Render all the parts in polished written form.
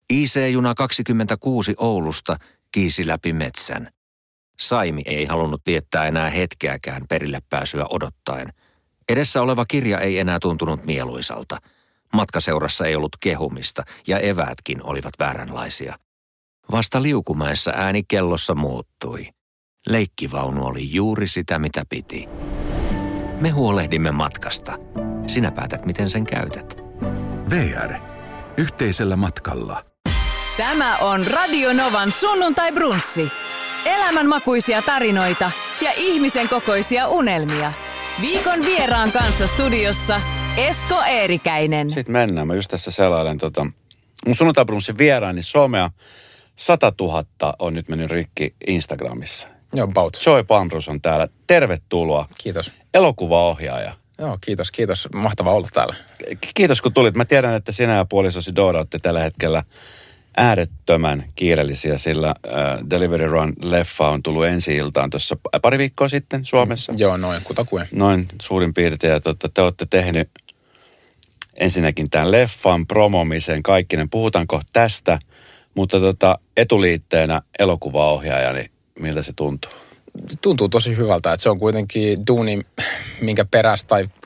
IC-juna 26 Oulusta kiisi läpi metsän. Saimi ei halunnut viettää enää hetkeäkään perille pääsyä odottaen. Edessä oleva kirja ei enää tuntunut mieluisalta. Matkaseurassa ei ollut kehumista ja eväätkin olivat vääränlaisia. Vasta Liukumäessä ääni kellossa muuttui. Leikkivaunu oli juuri sitä, mitä piti. Me huolehdimme matkasta. Sinä päätät, miten sen käytät. VR. Yhteisellä matkalla. Tämä on Radio Novan sunnuntai-brunssi. Elämänmakuisia tarinoita ja ihmisen kokoisia unelmia. Viikon vieraan kanssa studiossa Esko Eerikäinen. Sitten mennään. Mä just tässä selailen mun sunnuntai-brunssin vieraani somea. 100 000 on nyt mennyt rikki Instagramissa. Joo, about. Joy Pamrus on täällä. Tervetuloa. Kiitos. Elokuvaohjaaja. Joo, kiitos. Mahtavaa olla täällä. Kiitos kun tulit. Mä tiedän, että sinä ja puolisosi Dora olette tällä hetkellä äärettömän kiireellisiä, sillä Delivery Run-leffa on tullut ensi-iltaan tuossa pari viikkoa sitten Suomessa. Joo, noin kutakuin. Noin suurin piirtein. Ja te olette tehnyt ensinnäkin tämän leffan promomisen kaikkinen. Puhutaan kohta tästä, mutta etuliitteenä elokuvaohjaaja, niin miltä se tuntuu? Tuntuu tosi hyvältä, että se on kuitenkin duuni, minkä perässä,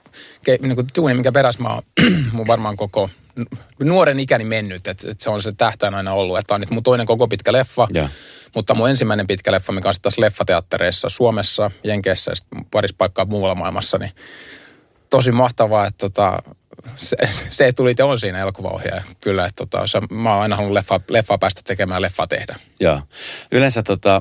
mä oon mun varmaan koko nuoren ikäni mennyt, että se on se tähtäin aina ollut, että on nyt mun toinen koko pitkä leffa, ja. Mutta mun ensimmäinen pitkä leffa, mikä on taas leffateattereissa Suomessa, Jenkeissä ja sitten parissa paikkaa muualla maailmassa, niin tosi mahtavaa, että se tuli on siinä elokuvaohjaaja. Kyllä, että mä oon aina halunnut leffaa päästä tekemään, leffaa tehdä. Joo. Yleensä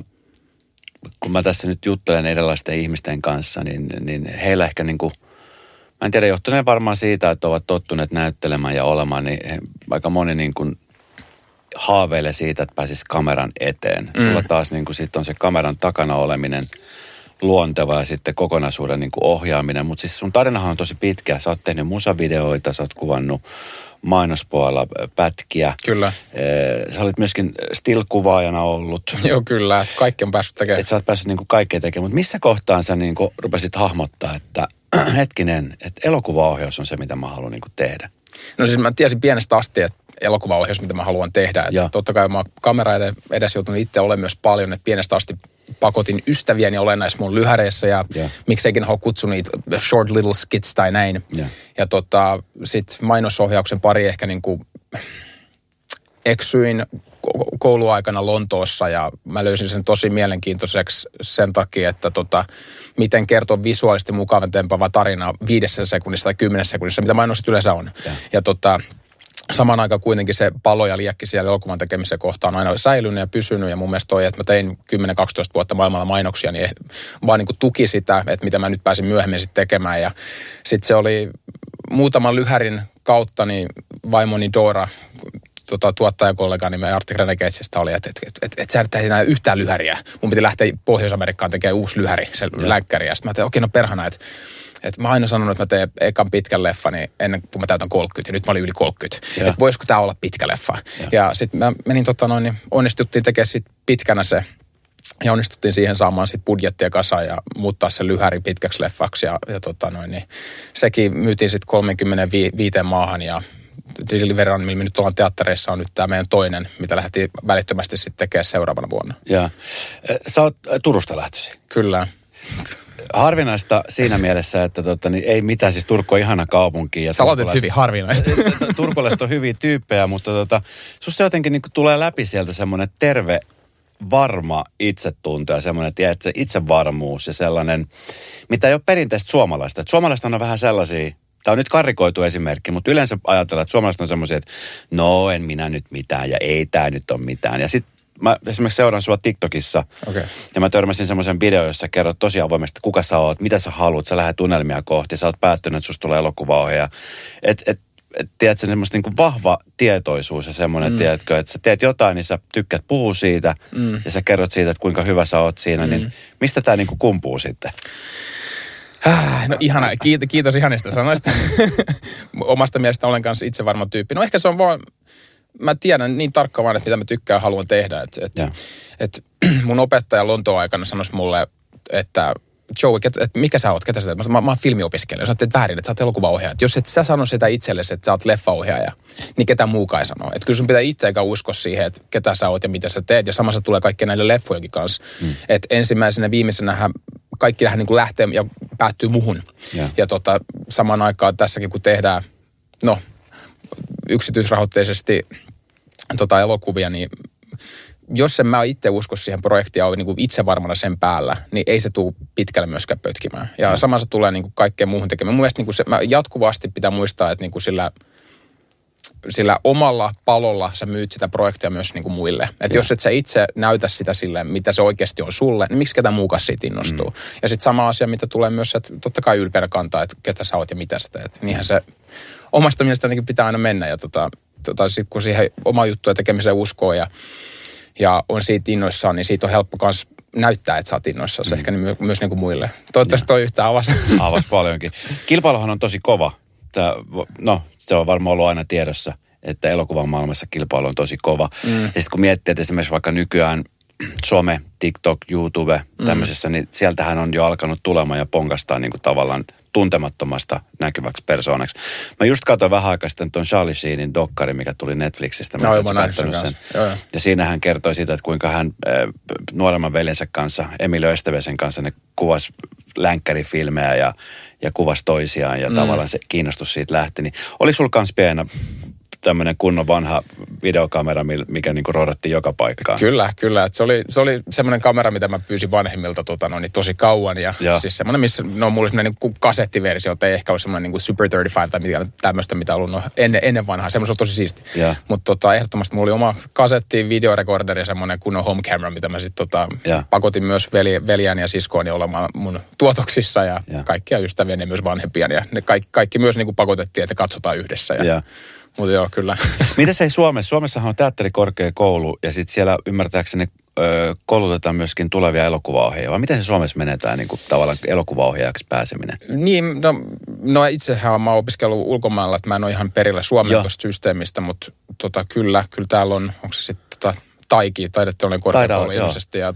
kun mä tässä nyt juttelen erilaisten ihmisten kanssa, niin heillä ehkä niin kuin, mä en tiedä, johtuneen varmaan siitä, että ovat tottuneet näyttelemään ja olemaan, niin aika moni niin kuin haaveilee siitä, että pääsisi kameran eteen. Sulla taas niin kuin sit on se kameran takana oleminen luonteva ja sitten kokonaisuuden niin kuin ohjaaminen. Mutta siis sun tarinahan on tosi pitkä. Sä oot tehnyt musavideoita, sä oot kuvannut mainospuolella pätkiä. Kyllä. Sä olit myöskin still-kuvaajana ollut. Joo, kyllä. Kaikki on päässyt tekemään. Että sä oot päässyt niin kuin kaikkea tekemään. Mutta missä kohtaan sä niin kuin rupesit hahmottaa, että hetkinen, että elokuvaohjaus on se, mitä mä haluan niin kuin tehdä? No siis mä tiesin pienestä asti, että elokuvaohjaus, mitä mä haluan tehdä. Että totta kai mä oon kamera edessä joutunut itse olemaan myös paljon, että pienestä asti pakotin ystäviäni olemaan näissä mun lyhäreissä ja mikseikin halua kutsua niitä short little skits tai näin. Ja sit mainosohjauksen pari ehkä niinku eksyin kouluaikana Lontoossa ja mä löysin sen tosi mielenkiintoiseksi sen takia, että miten kertoa visuaalisesti mukavantempaa tarinaa 5 sekunnissa tai 10 sekunnissa, mitä mainokset yleensä on. Ja samaan aikaan kuitenkin se palo ja liekki siellä elokuvan tekemisen kohtaan on aina säilynyt ja pysynyt. Ja mun mielestä toi, että mä tein 10-12 vuotta maailmalla mainoksia, niin vaan niin kuin tuki sitä, että mitä mä nyt pääsin myöhemmin sitten tekemään. Ja sitten se oli muutaman lyhärin kautta, niin vaimoni Dora, tuottajakollegani me Arctic Renegadesista oli, että sä et enää yhtään lyhäriä. Mun piti lähteä Pohjois-Amerikkaan tekemään uusi lyhäri, se länkkäri. Ja sitten mä ajattelin, okei, no perhana, että mä aina sanonut, että mä teen ekan pitkän leffan niin ennen kuin mä täytän 30. Ja nyt mä olin yli 30. Että voisiko tää olla pitkä leffa. Ja sitten mä menin niin onnistuttiin tekemään sit pitkänä se. Ja onnistuttiin siihen saamaan sit budjettia kasaan ja muuttaa se lyhäri pitkäksi leffaksi. Ja niin sekin myytiin sitten 35 maahan ja Delivery Run, millä me nyt ollaan teattereissa, on nyt tämä meidän toinen, mitä lähdettiin välittömästi sitten tekemään seuraavana vuonna. Ja sä oot Turusta lähtöisin. Kyllä. Harvinaista siinä mielessä, että niin ei mitään, siis Turku on ihana kaupunki. Ja sä aloitit hyvin harvinaista. Turkulaiset on hyviä tyyppejä, mutta sussa jotenkin niin tulee läpi sieltä semmoinen terve, varma itsetunto ja semmoinen itsevarmuus ja sellainen, mitä ei ole perinteistä suomalaista. Että suomalaiset on vähän sellaisia, tämä on nyt karrikoitu esimerkki, mutta yleensä ajatellaan, että suomalaiset on semmoisia, että no en minä nyt mitään ja ei tämä nyt ole mitään. Ja sitten mä esimerkiksi seuraan sua TikTokissa ja mä törmäsin semmoisen videon, jossa kerrot tosi avoimesti, kuka sä oot, mitä sä haluat, sä lähdet unelmia kohti, sä oot päättynyt, että susta tulee elokuvaohjaaja. Tiedätkö, semmoista niin kuin vahva tietoisuus ja semmoinen, tiedätkö, että sä teet jotain, niin sä tykkäät puhua siitä ja sä kerrot siitä, että kuinka hyvä sä oot siinä, niin mistä tää niin kuin kumpuu sitten? No ihana, kiitos ihanista sanoista. Omasta mielestä olen kanssa itse varma tyyppi. No ehkä se on vaan, mä tiedän niin tarkkaan vaan, että mitä mä tykkään ja haluan tehdä. Että mun opettaja Lontoon aikana sanoisi mulle, että Joey, että mikä sä oot, ketä sä teet? Mä oon filmiopiskelija. Sä teet väärin, että sä oot elokuvaohjaaja. Jos et sä sano sitä itsellesi, että sä oot leffaohjaaja, niin ketä muukaan ei sano. Että kyllä sun pitää itse eikä uskoa siihen, että ketä sä oot ja mitä sä teet. Ja samassa tulee kaikkien näille leffojenkin kanssa. Että ensimmäisenä viimeisenähän kaikki niin kuin lähtee ja päättyy muhun. Ja samaan aikaan tässäkin kun tehdään, yksityisrahoitteisesti elokuvia, niin jos en mä itse usko siihen projektiin ja ole niin kuin itse varmana sen päällä, niin ei se tule pitkälle myöskään pötkimään. Ja samassa tulee niin kuin kaikkeen muuhun tekemään. Mun mielestä niin kuin mä jatkuvasti pitää muistaa, että niin kuin sillä omalla palolla sä myyt sitä projektia myös niin kuin muille. Että jos et sä itse näytä sitä sille, mitä se oikeasti on sulle, niin miksi ketään muukaan siitä innostuu? Ja sitten sama asia, mitä tulee myös, että totta kai ylpeänä kantaa, että ketä sä oot ja mitä sä teet. Niinhän se omasta mielestä pitää aina mennä. Ja sitten kun siihen oma juttuja tekemiseen uskoo ja on siitä innoissaan, niin siitä on helppo myös näyttää, että sä oot innoissaan. Se ehkä myös niin kuin muille. Toivottavasti toi yhtään avasi. Avasi paljonkin. Kilpailuhan on tosi kova. Se on varmaan ollut aina tiedossa, että elokuvan maailmassa kilpailu on tosi kova. Ja sitten kun miettii, että esimerkiksi vaikka nykyään some, TikTok, YouTube, tämmöisessä, niin sieltähän on jo alkanut tulemaan ja ponkastaa niin kuin tavallaan tuntemattomasta näkyväksi persoonaksi. Mä just katsoin vähän aikaa sitten tuon Charlie Sheenin dokkari, mikä tuli Netflixistä. Mä oon katsonut sen. Ja siinä hän kertoi siitä, että kuinka hän nuoremman veljensä kanssa, Emilio Estevesen kanssa, ne kuvasi länkkärifilmejä ja kuvasi toisiaan ja tavallaan se kiinnostus siitä lähti. Niin oliko sulla kans pienä tämmöinen kunnon vanha videokamera, mikä niinku rodattiin joka paikkaan? Kyllä. Se oli semmoinen kamera, mitä mä pyysin vanhemmilta tosi kauan. Ja siis semmoinen, missä mulla oli semmoinen niin kasettiversio, että ei ehkä ole semmoinen niin Super 35 tai tämmöistä, mitä on ollut ennen vanhaa. Semmoinen on tosi siisti. Mutta ehdottomasti mulla oli oma kasetti, videorekorderi ja semmoinen kunnon home camera, mitä mä sitten pakotin myös veljääni ja siskoani olemaan mun tuotoksissa ja kaikkia ystäviä ja myös vanhempia. Ja ne kaikki myös niin kuin pakotettiin, että katsotaan yhdessä. Mutta joo, kyllä. Mites ei Suomessa? Suomessahan on teatterikorkeakoulu ja sitten siellä ymmärtääkseni koulutetaan myöskin tulevia elokuvaohjaajia. Vai miten se Suomessa menee tämä niinku, tavallaan elokuvaohjaajaksi pääseminen? Niin, no itsehän mä oon opiskellut ulkomailla, että mä en ole ihan perillä Suomen tuosta systeemistä, mutta kyllä täällä on, onko se sitten taideteollinen korkeakoulu ilmeisesti ja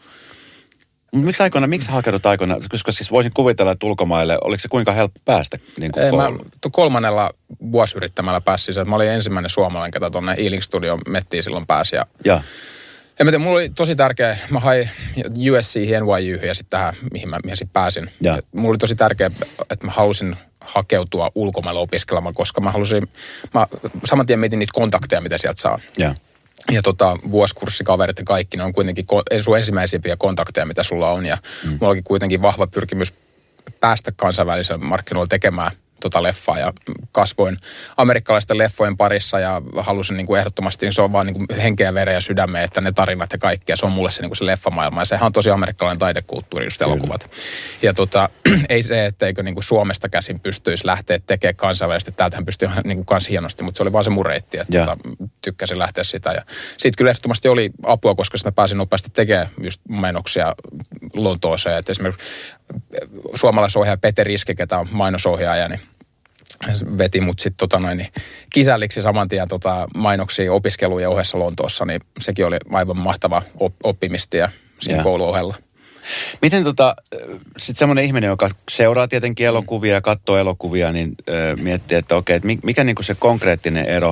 Miksi hakeudut aikoina? Koska siis voisin kuvitella, että ulkomaille, oliko se kuinka helppo päästä niin kuin kouluun? Mä 3. vuosiyrittämällä pääsin. Mä olin ensimmäinen suomalainen, ketä tuonne Ealing Studio mettiin silloin pääsi. Ja en mä tiedä, mulla oli tosi tärkeä, mä hain USC:hin, NYU:hin ja sitten tähän, mihin mä sitten pääsin. Mulla oli tosi tärkeä, että mä halusin hakeutua ulkomailla opiskelemaan, koska mä saman tien mietin niitä kontakteja, mitä sieltä saa. Ja vuosikurssikaverit ja kaikki, ne on kuitenkin sun ensimmäisimpiä kontakteja, mitä sulla on. Ja mulla onkin kuitenkin vahva pyrkimys päästä kansainvälisellä markkinoilla tekemään leffaa. Ja kasvoin amerikkalaisten leffojen parissa ja halusin niin kuin ehdottomasti, niin se on vaan niin kuin henkeä, vereä ja sydämeä, että ne tarinat ja kaikkea. Se on mulle se, niin kuin se leffamaailma ja sehän on tosi amerikkalainen taidekulttuuri, just elokuvat. Ja ei se, etteikö niin kuin Suomesta käsin pystyisi lähteä tekemään kansainvälisesti. Täältähän pystyy niin kuin kans hienosti, mutta se oli vaan se mun reitti, että tykkäsin lähteä sitä. Ja siitä kyllä ehdottomasti oli apua, koska mä pääsin nopeasti tekemään just mainoksia Lontooseen. Että esimerkiksi suomalaisohjaaja Peter Iske, ketä on mainosohjaaja, niin veti mut sitten kisälliksi saman tien mainoksia opiskelujen ohessa Lontoossa, niin sekin oli aivan mahtava oppimistie siinä kouluohella. Miten sitten semmoinen ihminen, joka seuraa tietenkin elokuvia ja katsoo elokuvia, niin miettii, että okei, että mikä niinku se konkreettinen ero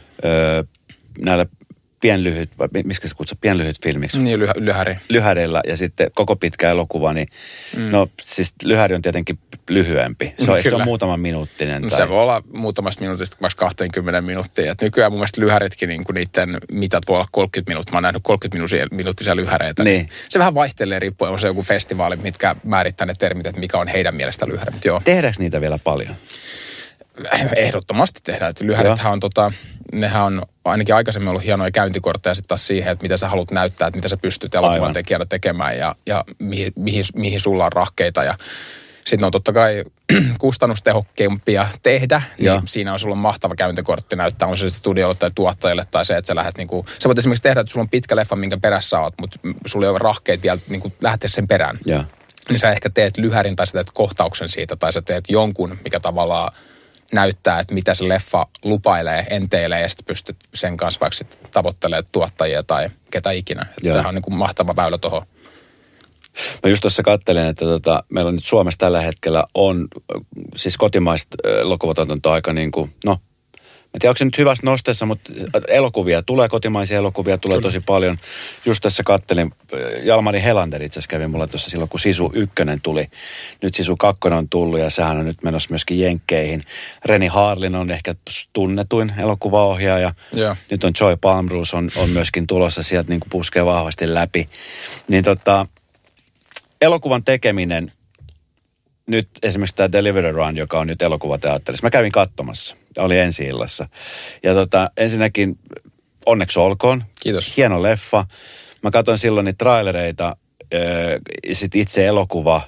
näillä pienlyhyt, miksi se kutsuu pienlyhyt filmiksi? Niin, lyhäreillä ja sitten koko pitkä elokuva, niin no siis lyhäri on tietenkin lyhyempi. Se on muutaman minuuttinen. Tai... Se voi olla muutamasta minuutista vaikka 20 minuuttia. Et nykyään mun mielestä lyhäritkin, niin niiden mitat voi olla 30 minuuttia. Mä oon nähnyt 30-minuuttisia lyhäreitä. Niin. Se vähän vaihtelee riippuen, on se joku festivaali, mitkä määrittää ne termit, että mikä on heidän mielestä lyhäri. Tehdäänkö niitä vielä paljon? Ehdottomasti tehdään. Lyhärithän on nehän on ainakin aikaisemmin ollut hienoja käyntikortteja sitten taas siihen, että mitä sä haluat näyttää, että mitä sä pystyt elokuvan tekijänä tekemään ja mihin sulla on rahkeita. Ja sitten on totta kai kustannustehokkeimpia tehdä, niin siinä on sulla mahtava käyntikortti näyttää, on se studiolle tai tuottajalle tai se, että sä lähdet niinku, sä voit esimerkiksi tehdä, että sulla on pitkä leffa, minkä perässä oot, mutta sulla ei ole rahkeita vielä niinku lähteä sen perään. Niin sä ehkä teet lyhärin tai sä teet kohtauksen siitä tai sä teet jonkun, mikä tavallaan näyttää, että mitä se leffa lupailee, enteilee ja sitten pystyt sen kanssa vaikka tavoittelemaan tuottajia tai ketä ikinä. Sehän on niin kuin mahtava väylä tuohon. Mä just tuossa kattelin, että meillä on nyt Suomessa tällä hetkellä on siis kotimaista elokuvatuotantoa aika niin kuin, no, en tiedä, onko se nyt hyvässä nosteessa, mutta elokuvia tulee, kotimaisia elokuvia tulee tosi paljon. Just tässä kattelin, Jalmari Helander itse asiassa kävi mulla tuossa silloin, kun Sisu 1 tuli. Nyt Sisu 2 on tullut ja sehän on nyt menossa myöskin Jenkkeihin. Reni Harlin on ehkä tunnetuin elokuvaohjaaja. Yeah. Nyt on Joy Palmroos on myöskin tulossa, sieltä niin kuin puskee vahvasti läpi. Niin elokuvan tekeminen, nyt esimerkiksi tämä Delivery Run, joka on nyt elokuvateatterissa. Mä kävin katsomassa. Oli ensi-illassa. Ja ensinnäkin onneksi olkoon. Kiitos. Hieno leffa. Mä katsoin silloin niitä trailereita. Sitten itse elokuva.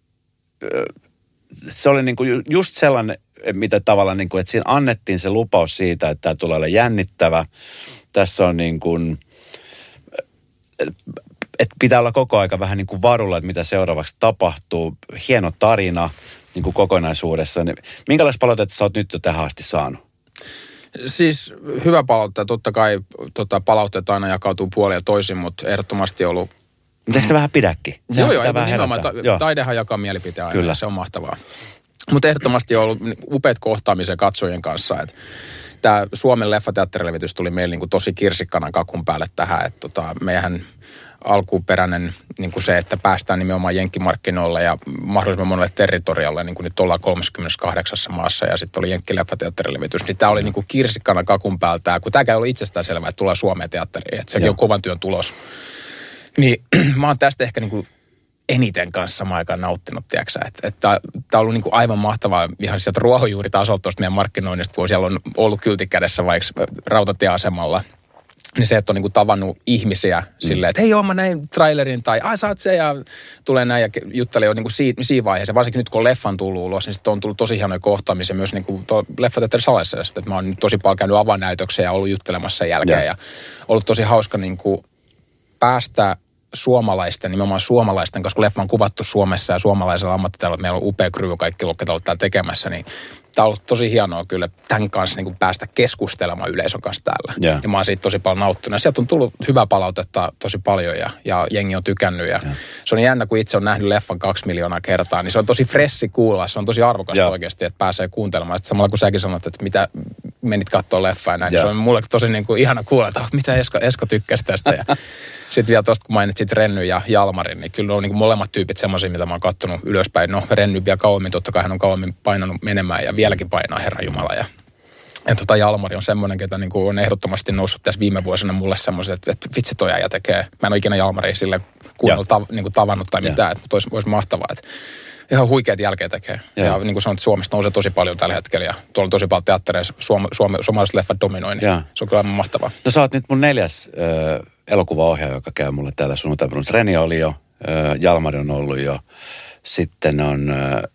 Se oli niinku just sellainen, mitä tavallaan, niinku, että siinä annettiin se lupaus siitä, että tämä tulee olla jännittävä. Tässä on niin kuin, että pitää olla koko aika vähän niin kuin varulla, että mitä seuraavaksi tapahtuu. Hieno tarina niin kuin kokonaisuudessa. Minkälaista palautetta sä oot nyt jo tähän asti saanut? Siis hyvä palautetta. Totta kai palautteet aina jakautuu puolin ja toisin, mutta ehdottomasti ollut... Mutta eikö se vähän pidäkin? Joo, nimenomaan. Taidehan jakaa mielipiteen aina. Kyllä. Se on mahtavaa. Mutta ehdottomasti on ollut upeat kohtaamisen katsojien kanssa. Tämä Suomen leffateatterilevitys tuli meille niin kuin tosi kirsikkana kakun päälle tähän. Että meidän alkuperäinen niin kuin se, että päästään nimenomaan jenkkimarkkinoille ja mahdollisimman monelle territorialle, niin kuin nyt ollaan 38 maassa ja sitten oli jenkkileffateatterilevitys, niin tämä oli niin kuin kirsikkana kakun päältä, kun tämäkään ei ollut itsestään selvää, että tulee Suomeen teatteriin, että sekin on kovan työn tulos. Niin mä oon tästä ehkä niin kuin eniten kanssa samaan aikaan nauttinut, tiedäksä, että tämä on ollut niin kuin aivan mahtavaa ihan sieltä ruohonjuuritasolta tuosta meidän markkinoinnista, kun siellä on ollut kylti kädessä vaikka rautatieasemalla. Niin se, että on niinku tavannut ihmisiä silleen, että hei joo, mä näin trailerin tai sä oot se ja tulee näin ja jutteli jo niinku siinä vaiheessa. Varsinkin nyt kun leffan tullut ulos, niin sitten on tullut tosi hienoja kohtaamisia myös niinku leffateatterin salissa. Että mä oon nyt tosi paljon käynyt avanäytöksiä ja ollut juttelemassa sen jälkeen ja ollut tosi hauska niinku päästä suomalaisten, nimenomaan suomalaisten, koska leffa on kuvattu Suomessa ja suomalaisella ammattitaidolla, meillä on upea crew, kaikki ketä on täällä tekemässä, niin tämä on ollut tosi hienoa kyllä tämän kanssa niin kuin päästä keskustelemaan yleisön kanssa täällä. Yeah. Ja mä oon siitä tosi paljon nauttunut. Sieltä on tullut hyvää palautetta tosi paljon ja jengi on tykännyt. Ja se on jännä, kun itse on nähnyt leffan 2 miljoonaa kertaa, niin se on tosi fressi kuulla. Se on tosi arvokasta oikeasti, että pääsee kuuntelemaan. Sitten samalla kun säkin sanot, että mitä menit katsoa leffaa ja näin, niin se on mulle tosi niin kuin ihana kuulla, että mitä Esko tykkäsi tästä. Ja sitten vielä tuosta, kun mainitsit Renny ja Jalmarin, niin kyllä on niin kuin molemmat tyypit semmoisia, mitä mä oon kattonut ylöspäin. No Renny vielä kauemmin, totta kai hän on kauemmin painanut menemään ja vieläkin painaa, Herra Jumala. Ja Jalmari on semmoinen, ketä niin kuin on ehdottomasti noussut tässä viime vuosina mulle semmoisen, että vitsi toi äijä tekee. Mä en ole ikinä Jalmaria sille kunnolla niin tavannut tai mitään, että olisi mahtavaa. Että ihan huikeat jälkeä tekee. Ja niin kuin sanoit, Suomesta nousee tosi paljon tällä hetkellä ja tuolla on tosi paljon teattereissa, suomalaiset leffat dominoi, niin se on kyllä aivan mahtavaa. No sä oot nyt mun 4. elokuvaohjaaja, joka käy mulle täällä sunnuntai-Brunsissa. Reni oli jo, Jalmari on ollut jo, sitten on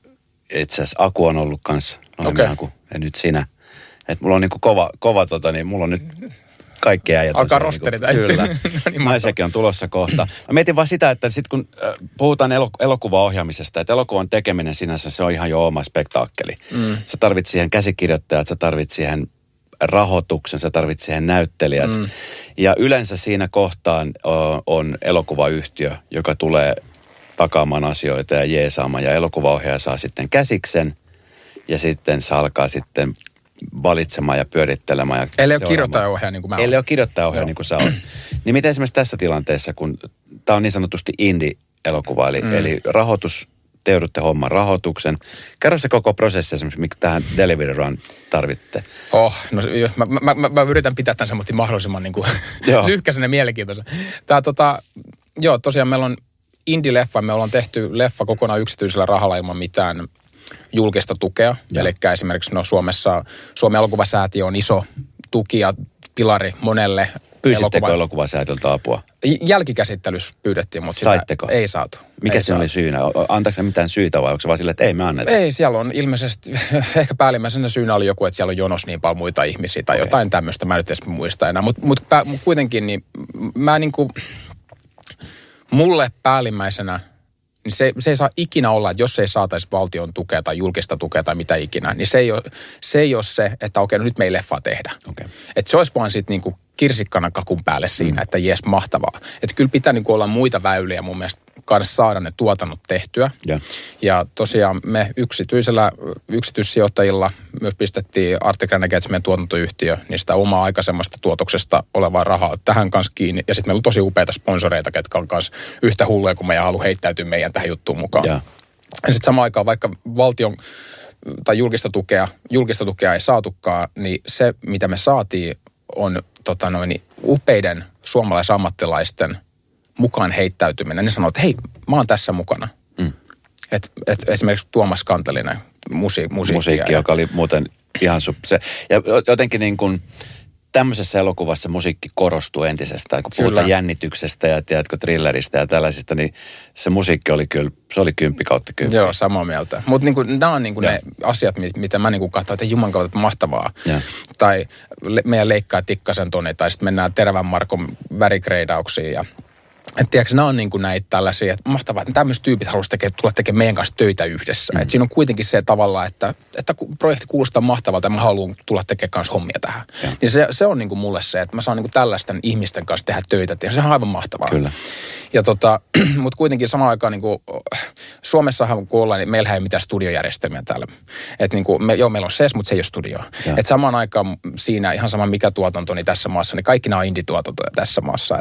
itse asiassa Aku on ollut kanssa, Aku, ja nyt sinä. Että mulla on niinku kova niin mulla on nyt kaikki äijät. Alkaa rosteri täytyy. Kyllä. Naisiakin on tulossa kohta. Mä mietin vaan sitä, että sit kun puhutaan elokuvaohjaamisesta, että elokuvan tekeminen sinänsä se on ihan jo oma spektaakkeli. Sä tarvit siihen käsikirjoittajat, sä tarvit siihen rahoituksen, sä tarvitset siihen näyttelijät. Ja yleensä siinä kohtaan on elokuvayhtiö, joka tulee takaamaan asioita ja jeesaamaan. Ja elokuvaohjaaja saa sitten käsiksen ja sitten se alkaa sitten valitsemaan ja pyörittelemään. Ja eli ole kirjoittajaohjaaja niin kuin mä olen. Eli ole kirjoittajaohjaaja niin kuin sä oot. Niin miten esimerkiksi tässä tilanteessa, kun tää on niin sanotusti indie-elokuva, eli rahoitus, te joudutte homman rahoituksen. Kerro se koko prosessi esimerkiksi, mikä tähän Delivery Run tarvitte. No mä yritän pitää tämän semmoinen mahdollisimman niin kuin lyhkäisen ja mielenkiintoisen. Tosiaan meillä on indie-leffa, me ollaan tehty leffa kokonaan yksityisellä rahalla ilman mitään julkista tukea. Eli esimerkiksi Suomessa Suomen elokuvasäätiö on iso tuki ja pilari monelle. Pyysittekö elokuvasäätiöltä apua? Jälkikäsittelyssä pyydettiin, mutta saitteko? Ei saatu. Mikä se oli syynä? Antaako se mitään syytä vai onko se vaan sille, että ei me anneta? Ei, siellä on ilmeisesti, ehkä päällimmäisenä syynä oli joku, että siellä on jonos niin paljon muita ihmisiä tai jotain tämmöistä. Mä nyt edes muista enää. Mutta kuitenkin, niin mä niinku, mulle päällimmäisenä, niin se ei saa ikinä olla, että jos ei saataisi valtion tukea tai julkista tukea tai mitä ikinä, niin se ei ole se, että okei, no nyt me ei leffaa tehdä. Okay. Että se olisi vaan sitten niinku kirsikkana kakun päälle siinä, että jes, mahtavaa. Että kyllä pitää niin kuin olla muita väyliä mun mielestä kanssa saada ne tuotannot tehtyä. Ja tosiaan me yksityissijoittajilla myös pistettiin Arctic Renegades, meidän tuotantoyhtiö, niin sitä omaa aikaisemmasta tuotoksesta olevaa rahaa tähän kanssa kiinni. Ja sitten meillä on tosi upeita sponsoreita, ketkä on kanssa yhtä hulluja, kun meidän halu heittäytyä meidän tähän juttuun mukaan. Ja sitten samaan aikaan, vaikka valtion tai julkista tukea ei saatukaan, niin se, mitä me saatiin, on upeiden suomalaisammattilaisten mukaan heittäytyminen. Ne sanoo, että hei, mä oon tässä mukana. Et esimerkiksi Tuomas Kantelinen, musiikki, joka oli muuten ihan se. Ja jotenkin niin kuin tämmöisessä elokuvassa musiikki korostuu entisestään. Kun puhutaan jännityksestä ja tiedätkö, thrilleristä ja tällaisista, niin se musiikki oli kyllä, se oli 10/10. Joo, samaa mieltä. Mutta niin nämä on niin ne asiat, mitä mä niin katsoin, että juman kautta mahtavaa. Ja. Tai meidän leikkaa Tikkasen Toni, tai sitten mennään Terävän Markon värikreidauksiin ja että tiedätkö, nämä on niin kuin näitä tällaisia, että mahtavaa, että tämmöiset tyypit haluaisivat tulla tekemään meidän kanssa töitä yhdessä. Että siinä on kuitenkin se tavalla, että projekti kuulostaa mahtavalta ja mä haluan tulla tekemään kanssa hommia tähän. Niin se on niin kuin mulle se, että mä saan niin kuin tällaisten ihmisten kanssa tehdä töitä. Ja se on aivan mahtavaa. Kyllä. Ja mutta kuitenkin samaan aikaan niin kuin Suomessahan kun ollaan, niin meillähän ei ole mitään studiojärjestelmiä täällä. Että niin kuin, meillä on SES, mutta se ei ole studio. Että samaan aikaan siinä ihan sama mikä tuotanto niin tässä maassa, niin kaikki nämä on indie-tuotantoja tässä maassa.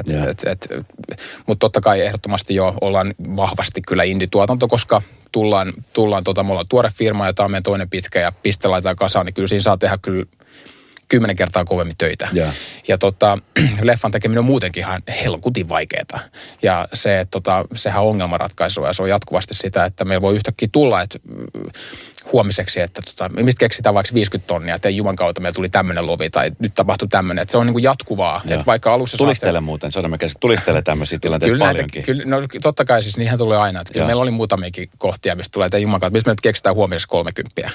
Mutta totta kai ehdottomasti jo ollaan vahvasti kyllä indie-tuotanto, koska tullaan me ollaan tuore firma ja tämä on meidän toinen pitkä ja piste laitetaan kasaan, niin kyllä siinä saa tehdä kyllä 10 kertaa kovemmin töitä. Ja leffan tekeminen on muutenkin ihan helkutin vaikeaa. Ja sehän on ongelmanratkaisua ja se on jatkuvasti sitä, että meillä voi yhtäkkiä tulla, että huomiseksi, että mistä keksitään vaikka 50 tonnia, että juman kautta meillä tuli tämmöinen lovi tai nyt tapahtui tämmöinen. Että se on niin kuin jatkuvaa. Että vaikka alussa tulistele muuten, tulistele tämmöisiä tilanteita paljonkin. Kyllä, no totta kai siis niinhän tulee aina. Että meillä oli muutamiakin kohtia, mistä tulee, että juman kautta, mistä me nyt keksitään huomioksi 30.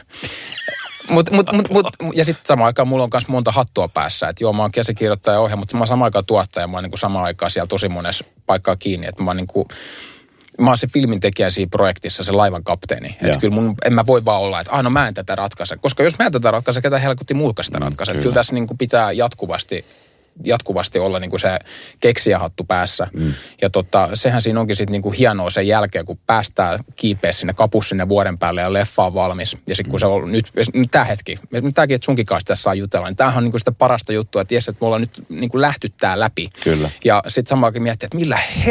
Ja sitten samaan aikaan mulla on myös monta hattua päässä. Että joo, mä oon käsikirjoittaja ja ohjaaja, mutta mä oon samaan aikaan tuottaja. Mä oon niin kuin samaan aikaan siellä tosi monessa paikkaa kiinni. Että mä oon se filmintekijä siinä projektissa, se laivan kapteeni. Että kyllä en mä voi vaan olla, että no mä en tätä ratkaise. Koska jos mä en tätä ratkaise, ketä helkutti muuta sitä ratkaise. Kyllä tässä niin kuin pitää jatkuvasti olla niin kuin se keksijähattu päässä. Ja sehän siinä onkin sitten niin kuin hienoa sen jälkeen, kun päästään kiipeä sinne kapus sinne vuoden päälle ja leffa on valmis. Ja sitten kun se on nyt tämä hetki, tämäkin, että sunkin kanssa tässä saa jutella, niin tämähän on niin kuin sitä parasta juttua, että jes, että me ollaan nyt niin kuin lähty tää läpi. Kyllä. Ja sitten samaakin miettiä, että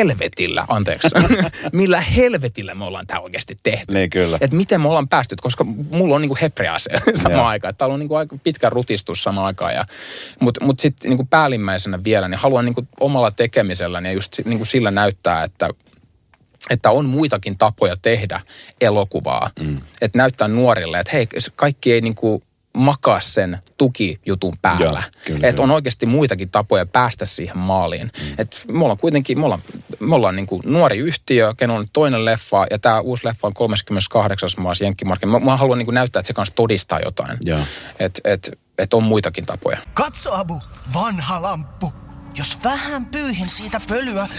millä helvetillä me ollaan tämä oikeasti tehty. Niin, kyllä. Että miten me ollaan päästy, koska mulla on niin kuin hebrease samaan aikaan. Täällä on niin kuin aika pitkä rutistus samaan aikaan. Mutta sitten niin kuin päällimmäisenä vielä, niin haluan niin kuin omalla tekemiselläni ja just niin kuin sillä näyttää, että on muitakin tapoja tehdä elokuvaa. Että näyttää nuorille, että hei, kaikki ei niin kuin makaa sen tukijutun päällä. Että on oikeasti muitakin tapoja päästä siihen maaliin. Että me ollaan kuitenkin, me ollaan niin kuin nuori yhtiö, kenellä on toinen leffa, ja tämä uusi leffa on 38. maassa Jenkkimarkkinoilla. Mä haluan niin kuin näyttää, että se kanssa todistaa jotain. Että on muitakin tapoja. Katso, Abu, vanha lamppu. Jos vähän pyyhin siitä pölyä.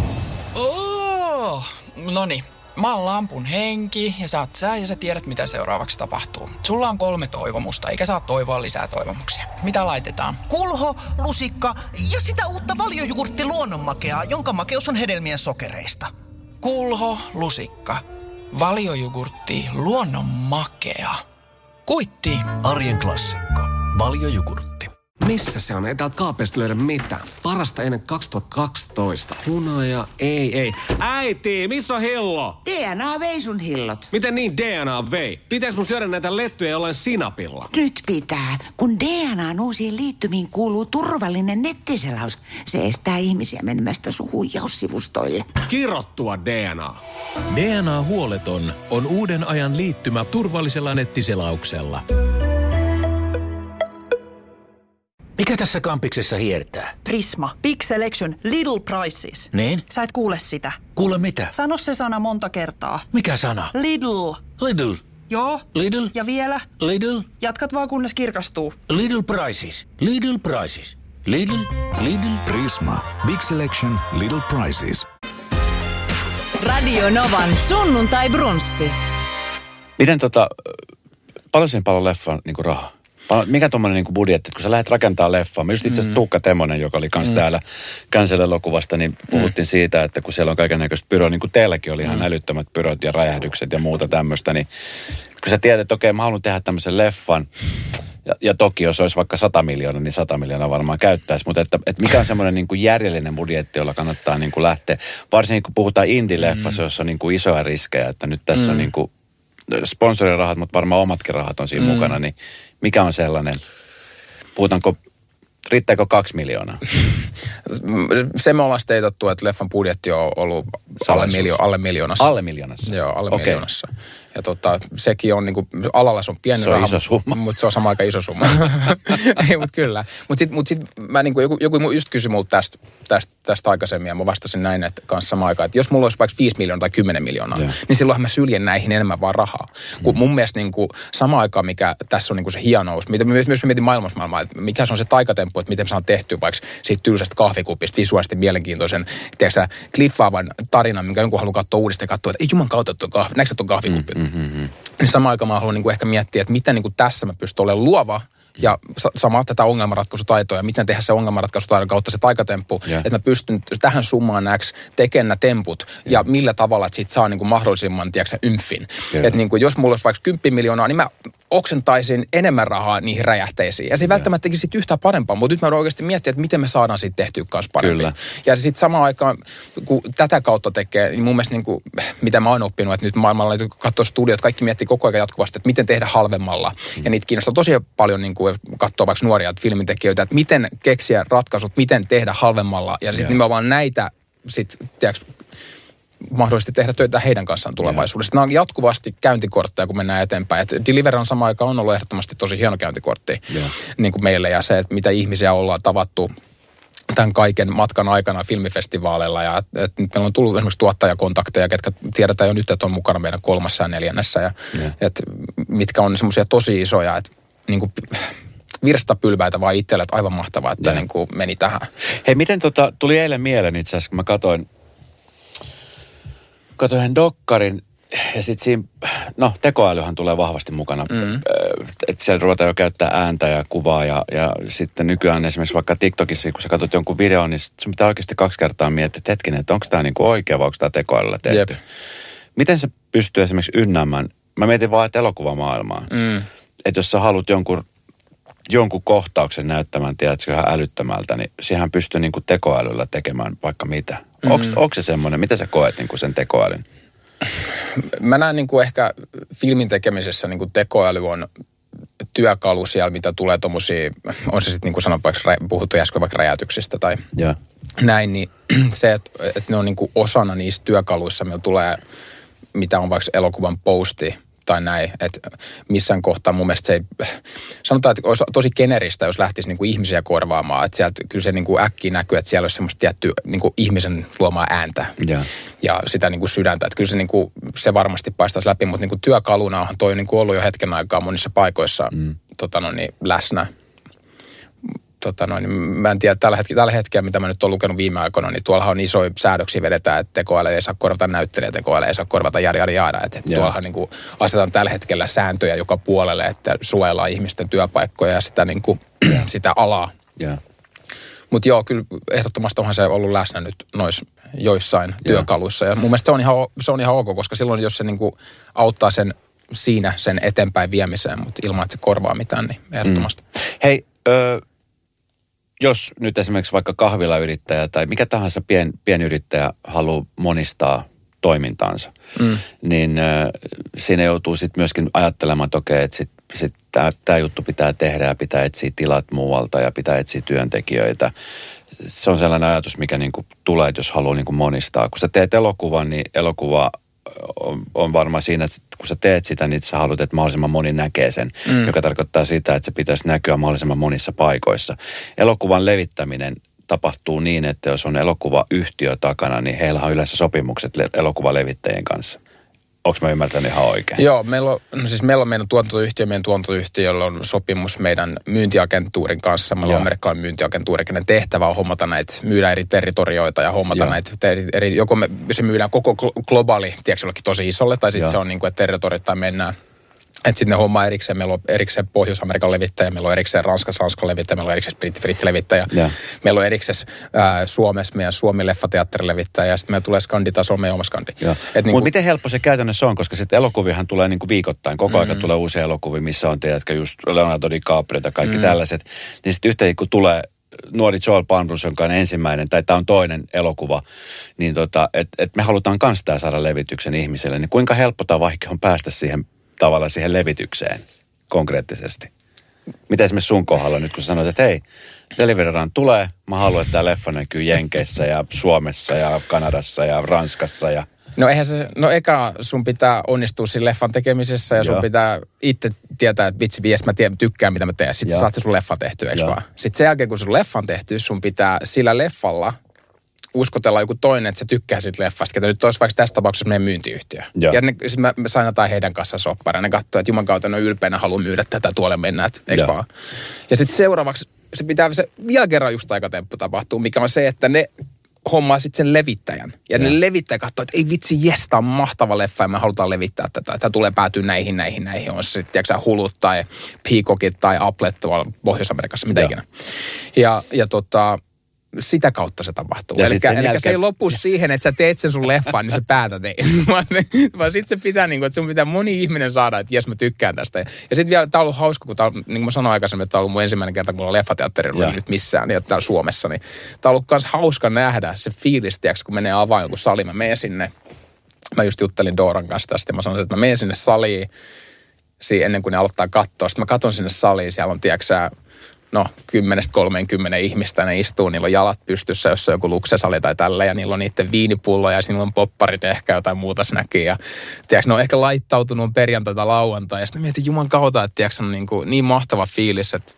Noniin. Mä oon lampun henki ja sä oot sä ja sä tiedät mitä seuraavaksi tapahtuu. Sulla on 3 toivomusta eikä saa toivoa lisää toivomuksia. Mitä laitetaan? Kulho, lusikka ja sitä uutta valiojugurtti luonnonmakeaa, jonka makeus on hedelmien sokereista. Kulho, lusikka, valiojugurtti, luonnonmakea. Kuitti. Arjen klassikko. Valiojugurtti. Missä se on? Ei täältä kaapeista löydä mitään. Parasta ennen 2012. Hunaja, ei. Äiti, missä on hillo? DNA vei sun hillot. Miten niin DNA vei? Pitääkö mun syödä näitä lettuja jollain sinapilla? Nyt pitää, kun DNAn uusiin liittymiin kuuluu turvallinen nettiselaus. Se estää ihmisiä menemästä sun huijaussivustoille. Kirottua DNA. DNA-huoleton on uuden ajan liittymä turvallisella nettiselauksella. Mikä tässä kampiksessa hiertää? Prisma. Big Selection. Little Prices. Niin? Sä et kuule sitä. Kuule mitä? Sano se sana monta kertaa. Mikä sana? Lidl. Lidl. Joo. Lidl. Ja vielä. Lidl. Jatkat vaan kunnes kirkastuu. Lidl Prices. Lidl Prices. Lidl. Prisma. Big Selection. Little Prices. Radio Novan sunnuntai brunssi. Miten paljon leffan niin rahaa? Mikä tuommoinen niinku budjetti, kun sä lähdet rakentamaan leffaa? Me just itse asiassa Tuukka Temonen, joka oli kanssa täällä Cancel-elokuvasta, niin puhuttiin siitä, että kun siellä on kaikennäköistä pyroa, niin kuin teilläkin oli ihan älyttömät pyrot ja räjähdykset ja muuta tämmöistä, niin kun sä tiedät, että okei, mä haluan tehdä tämmöisen leffan, ja toki jos olisi vaikka 100 miljoonaa, niin 100 miljoonaa varmaan käyttäisi, mutta että mikä on semmoinen niin kuin järjellinen budjetti, jolla kannattaa niin kuin lähteä, varsinkin kun puhutaan indie-leffassa, jossa on niin kuin isoja riskejä, että nyt tässä on niin kuin sponsorirahat, mutta varmaan omatkin rahat on siinä mukana, niin mikä on sellainen, riittääkö 2 miljoonaa? Se me ollaan steitattu, että leffan budjetti on ollut alle miljoonassa. Alle miljoonassa? Joo, alle miljoonassa. Ja sekin on niinku, alalla se on pieni raha, iso summa. Mutta se on sama aika iso summa. Ei, mutta kyllä. Mutta sit mä niinku, joku just kysyi multa tästä aikaisemmin ja mä vastasin näin, että kanssa samaan aikaan, että jos mulla olisi vaikka 5 miljoonaa tai 10 miljoonaa, niin silloinhan mä syljen näihin enemmän vaan rahaa. Kun mun mielestä niinku, samaan aikaan, mikä tässä on niinku se hienous, myös mä mietin maailmaa, että mikä se on se taikatemppu, että miten me saadaan tehtyä vaikka siitä tylsästä kahvikupista visuaalisesti mielenkiintoisen, tiedätkö kliffaavan tarinan, minkä jonkun haluaa katsoa uudestaan ja katsoa, että ei juman kautta näetkö tuon kahvikuppi? Niin samaan aikaan mä haluan niinku ehkä miettiä, että miten niinku tässä mä pystyn olemaan luova ja samaa tätä ongelmanratkaisutaitoa ja miten tehdä se ongelmanratkaisutaidon kautta se taikatemppu, että mä pystyn tähän summaan näeksi tekemään nämä temput ja millä tavalla, että siitä saa niinku mahdollisimman, tiedätkö, ymfin. Että niinku, jos mulla olisi vaikka 10 miljoonaa, niin mä oksentaisin enemmän rahaa niihin räjähteisiin. Ja se ei välttämättä tekisi siitä yhtään parempaa, mutta nyt mä oikeasti miettiä, että miten me saadaan siitä tehtyä kanssa paremmin. Kyllä. Ja sitten samaan aikaan, kun tätä kautta tekee, niin mun mielestä, niin kuin, mitä mä oon oppinut, että nyt maailmalla kun katsoo studiot, kaikki miettii koko ajan jatkuvasti, että miten tehdä halvemmalla. Ja niitä kiinnostaa tosi paljon niin kuin, katsoa vaikka nuoria filmintekijöitä, että miten keksiä ratkaisut, miten tehdä halvemmalla. Ja sitten nimenomaan näitä sitten, tiedätkö, mahdollisesti tehdä töitä heidän kanssaan tulevaisuudessa. Nämä on jatkuvasti käyntikortteja, kun mennään eteenpäin. Et Deliveran samaan aikaan on ollut ehdottomasti tosi hieno käyntikortti niin kuin meille. Ja se, että mitä ihmisiä ollaan tavattu tämän kaiken matkan aikana filmifestivaaleilla. Ja että nyt meillä on tullut esimerkiksi tuottajakontakteja, ketkä tiedetään jo nyt, että on mukana meidän 3. ja 4. Että mitkä on semmoisia tosi isoja, että niin kuin virstapylväitä vaan itselle, että aivan mahtavaa, että niin kuin meni tähän. Hei, miten tuli eilen mieleen itse asiassa, kun mä katsoin yhden dokkarin, ja sitten siinä, tekoälyhän tulee vahvasti mukana. Että siellä ruvetaan jo käyttää ääntä ja kuvaa, ja sitten nykyään esimerkiksi vaikka TikTokissa, kun sä katsot jonkun videon, niin sun pitää oikeasti 2 kertaa miettiä, että hetkinen, että onko tämä niinku oikea vai onko tämä tekoälyllä tehty. Miten se pystyy esimerkiksi ynnäämään? Mä mietin vaan, että elokuvamaailmaa. Että jos sä haluat jonkun kohtauksen näyttämään, tiedätkö, ihan älyttömältä, niin siihen pystyy niinku tekoälyllä tekemään vaikka mitä. Onko se semmoinen, mitä sä koet niinku sen tekoälyn? Mä näen niinku ehkä filmin tekemisessä niinku tekoäly on työkalu siellä, mitä tulee tommosia, on se sitten niin kuin sanoin, vaikka puhuttu äsken vaikka räjäytyksistä tai näin, niin se, että ne on niinku osana niissä työkaluissa, meillä tulee, mitä on vaikka elokuvan posti tai näin, että missään kohtaa mun mielestä se ei, sanotaan, että olisi tosi generistä, jos lähtisi niinku ihmisiä korvaamaan, että sieltä kyllä se niinku äkkiä näkyy, että siellä olisi semmoista tiettyä niinku ihmisen luomaa ääntä ja sitä niinku sydäntä, että kyllä se, niinku, se varmasti paistaisi läpi, mutta niinku työkaluna on toi niinku ollut jo hetken aikaa monissa paikoissa läsnä. Mä en tiedä, tällä hetkellä, mitä mä nyt oon lukenut viime aikoina, niin tuollahan on isoja säädöksiä vedetään, että tekoäly ei saa korvata näyttelijä, tekoäly ei saa korvata jaada. Että tuollahan niin kuin asetetaan tällä hetkellä sääntöjä joka puolelle, että suojellaan ihmisten työpaikkoja ja sitä, niin kuin, sitä alaa. Mutta joo, kyllä ehdottomasti onhan se ollut läsnä nyt noissa joissain työkaluissa. Ja mun mielestä se on ihan ok, koska silloin, jos se niin kuin auttaa sen eteenpäin viemiseen, mutta ilman, että se korvaa mitään, niin ehdottomasti. Hei, jos nyt esimerkiksi vaikka kahvilayrittäjä tai mikä tahansa pienyrittäjä haluaa monistaa toimintaansa, niin siinä joutuu sitten myöskin ajattelemaan, että okei, että tämä juttu pitää tehdä ja pitää etsiä tilat muualta ja pitää etsiä työntekijöitä. Se on sellainen ajatus, mikä niinku tulee, että jos haluaa niinku monistaa. Kun sä teet elokuvan, niin elokuva on varmaan siinä, että kun sä teet sitä, niin sä haluat, että mahdollisimman moni näkee sen, joka tarkoittaa sitä, että se pitäisi näkyä mahdollisimman monissa paikoissa. Elokuvan levittäminen tapahtuu niin, että jos on elokuvayhtiö takana, niin heillä on yleensä sopimukset elokuvalevittäjien kanssa. Onko mä ymmärtänyt ihan oikein? Joo, meillä on meidän tuotantoyhtiöllä on sopimus meidän myyntiagentuurin kanssa. Meillä on amerikkalainen myyntiagentuuri, kenen tehtävä on hommata näitä, myydä eri territorioita ja hommata näitä joko se myydään koko globaali, tiedätkö, jollekin tosi isolle, tai sitten se on niin kuin, että territorioittain mennään. Että sitten ne hommaa erikseen, meillä on erikseen Pohjois-Amerikan levittäjä, meillä on erikseen Ranskan levittäjä, meillä on erikseen Britti-levittäjä. Meillä on erikseen Suomessa meidän Suomi-leffateatterilevittäjä ja sitten meillä tulee skanditasolla meidän oma skandi. Mutta miten helppo se käytännössä on, koska sitten elokuvihan tulee niinku viikoittain. Koko ajan tulee uusia elokuvia, missä on tiedätkö just Leonardo DiCaprio ja kaikki tällaiset. Niin sitten yhtäkkiä kun tulee nuori Joel Palmrus, jonka on ensimmäinen, tai tämä on toinen elokuva, niin että me halutaan kans tää saada levityksen ihmiselle. Niin kuinka helppo tai vaikea on päästä siihen levitykseen konkreettisesti? Mitä esimerkiksi sun kohdalla nyt, kun sä sanoit, että hei, Delivery tulee, mä haluan, että tämä leffa näkyy Jenkeissä ja Suomessa ja Kanadassa ja Ranskassa ja... Eka sun pitää onnistua siinä leffan tekemisessä ja sun pitää itse tietää, että vitsi, mä tykkään mitä mä teen. Sitten sä saat sun leffan tehtyä, eikö vaan? Sitten sen jälkeen, kun sun leffan tehty, sun pitää sillä leffalla uskotella joku toinen, että se tykkää siitä leffasta, ketä nyt olisi vaikka tässä tapauksessa meidän myyntiyhtiö. Ja me sainataan heidän kanssa soppara. Ne katsoo, että juman kautta ne on ylpeänä, haluaa myydä tätä, tuolle mennään, eikö vaan? Ja sitten seuraavaksi se vielä kerran just aikatemppu tapahtuu, mikä on se, että ne hommaa sitten sen levittäjän. Ja ne levittäjä katsoo, että ei vitsi, jes, tää on mahtava leffa ja me halutaan levittää tätä. Tämä tulee päätyä näihin. On se sitten, Hulut tai Peacockit tai Applet tuolla Pohjois-Amerikassa, mitä ikinä. Ja sitä kautta se tapahtuu. Eli se ei lopu siihen, että sä teet sen sun leffaan, niin sä päätät ei. Vaan sit se pitää, että sun pitää moni ihminen saada, että jes, mä tykkään tästä. Ja sit vielä, tää on ollut hauska, kun niin kuin mä sanoin aikaisemmin, että tää on ollut mun ensimmäinen kerta, kun mulla on leffateatterilla nyt missään, niin täällä Suomessa. Niin tää on ollut kans hauska nähdä se fiilis, tiiäks, kun menee avaan joku sali, mä menen sinne. Mä just juttelin Dooran kanssa tästä ja mä sanoin, että mä menen sinne saliin ennen kuin ne aloittaa katsoa. Sitten mä katson sinne saliin, siellä on, tiiäksä, 10-30 ihmistä, ne istuu, niillä on jalat pystyssä, jos on joku luksesali tai tällä, ja niillä on niiden viinipulloja, ja niillä on popparit ehkä jotain muuta snackia, ja tiedätkö, ne on ehkä laittautunut perjantaita lauantai, ja sitten mietin juman kautta, että tiedätkö, on niin mahtava fiilis, että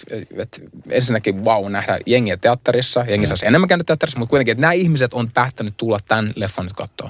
ensinnäkin nähdä jengiä teatterissa, jengi saisi enemmän käydä teatterissa, mutta kuitenkin, että nämä ihmiset on päättänyt tulla tämän leffan nyt katsoa.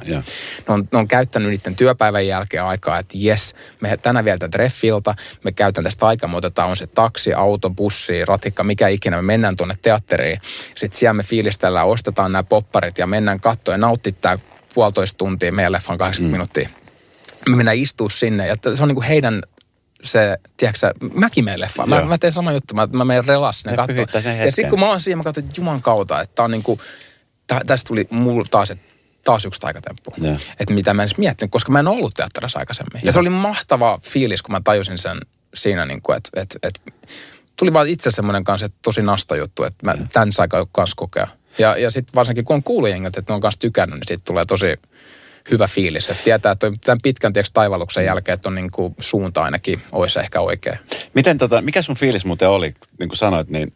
Ne on käyttänyt niiden työpäivän jälkeen aikaa, että jes, me tänään vielä treffilta, me käytän tästä aikaa, me otetaan on se taksi, auto, bussi, ratikka, mikä ikinä, me mennään tuonne teatteriin, sitten siellä me fiilistellään, ostetaan nämä popparit ja mennään katsoa ja nauttii tämä 1,5 tuntia, meidän leffan 80 minuuttia. Me mennään istua sinne ja se on niin kuin heidän se, tiedätkö mäkin menen leffaan. Mä teen sama juttu. Mä menen relas sinne katsomaan. Ja sitten kun mä oon siinä, mä katson juman kautta, että tää on niinku, tästä tuli mulla taas yksi taikatemppu. Että mitä mä en edes miettinyt, koska mä en ollut teatterissa aikaisemmin. Ja se oli mahtava fiilis, kun mä tajusin sen siinä, niinku, että tuli vaan itse semmoinen kanssa, että tosi nasta juttu, että mä tän sai kanssa kokea. Ja sitten varsinkin kun on kuullut jengät, että ne on kanssa tykännyt, niin siitä tulee tosi hyvä fiilis. Että tietää, että tämän pitkän taivalluksen jälkeen, että on niin kuin suunta ainakin olisi ehkä oikein. Miten mikä sun fiilis muuten oli, niin kuin sanoit, niin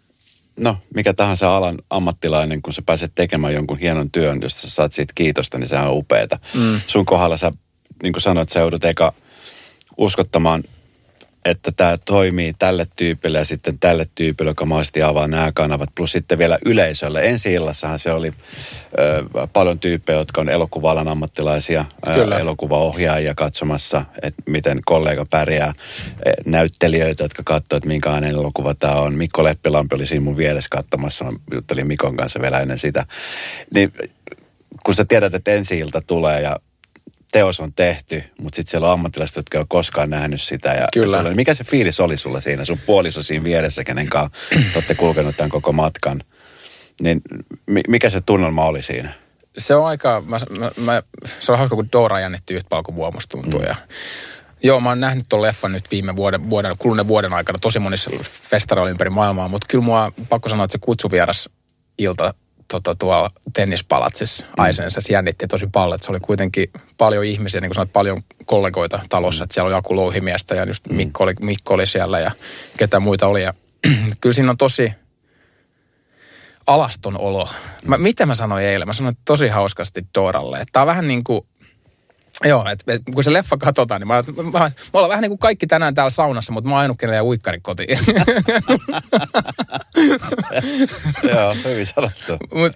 mikä tahansa alan ammattilainen, kun sä pääset tekemään jonkun hienon työn, jos sä saat siitä kiitosta, niin sehän on upeeta. Sun kohdalla sä, niin kuin sanoit, sä joudut eka uskottamaan, että tämä toimii tälle tyypille ja sitten tälle tyypille, joka mahdollisesti avaa nämä kanavat, plus sitten vielä yleisölle. Ensi-illassahan se oli paljon tyyppejä, jotka on elokuva-alan ammattilaisia, elokuvaohjaajia katsomassa, että miten kollega pärjää, näyttelijöitä, jotka katsovat, että minkälainen elokuva tämä on. Mikko Leppilampi oli siinä mun vieressä katsomassa, mä juttelin Mikon kanssa vielä ennen sitä. Niin kun sä tiedät, että ensi-ilta tulee ja teos on tehty, mutta sitten siellä on ammattilaiset, jotka ei ole koskaan nähnyt sitä. Ja kyllä. Mikä se fiilis oli sulla siinä? Sun puoliso siinä vieressä, kenen kanssa olette kulkenut tämän koko matkan. Niin mikä se tunnelma oli siinä? Se on aika, se on hauska, kun Doora jännitti yhtä paljon kuin mua musta tuntuu. Ja joo, mä oon nähnyt ton leffan nyt viime kuluneen vuoden aikana tosi monissa festareilla ympäri maailmaa, mutta kyllä mua pakko sanoa, että se kutsuvieras ilta tuolla tennispalatsissa Aisensa jännitti tosi paljon, että se oli kuitenkin paljon ihmisiä, niin kuin sanoit, paljon kollegoita talossa, että siellä oli Aku Louhimiestä ja just Mikko oli siellä ja ketä muita oli ja kyllä siinä on tosi alaston olo. Mitä mä sanoin eilen? Mä sanoin tosi hauskasti Dooralle, että tää on vähän niin kuin että kun se leffa katsotaan, niin mä ollaan vähän niin kuin kaikki tänään täällä saunassa, mutta mä oon ainut, kenellä jää uikkari kotiin. Joo, hyvin sanottu.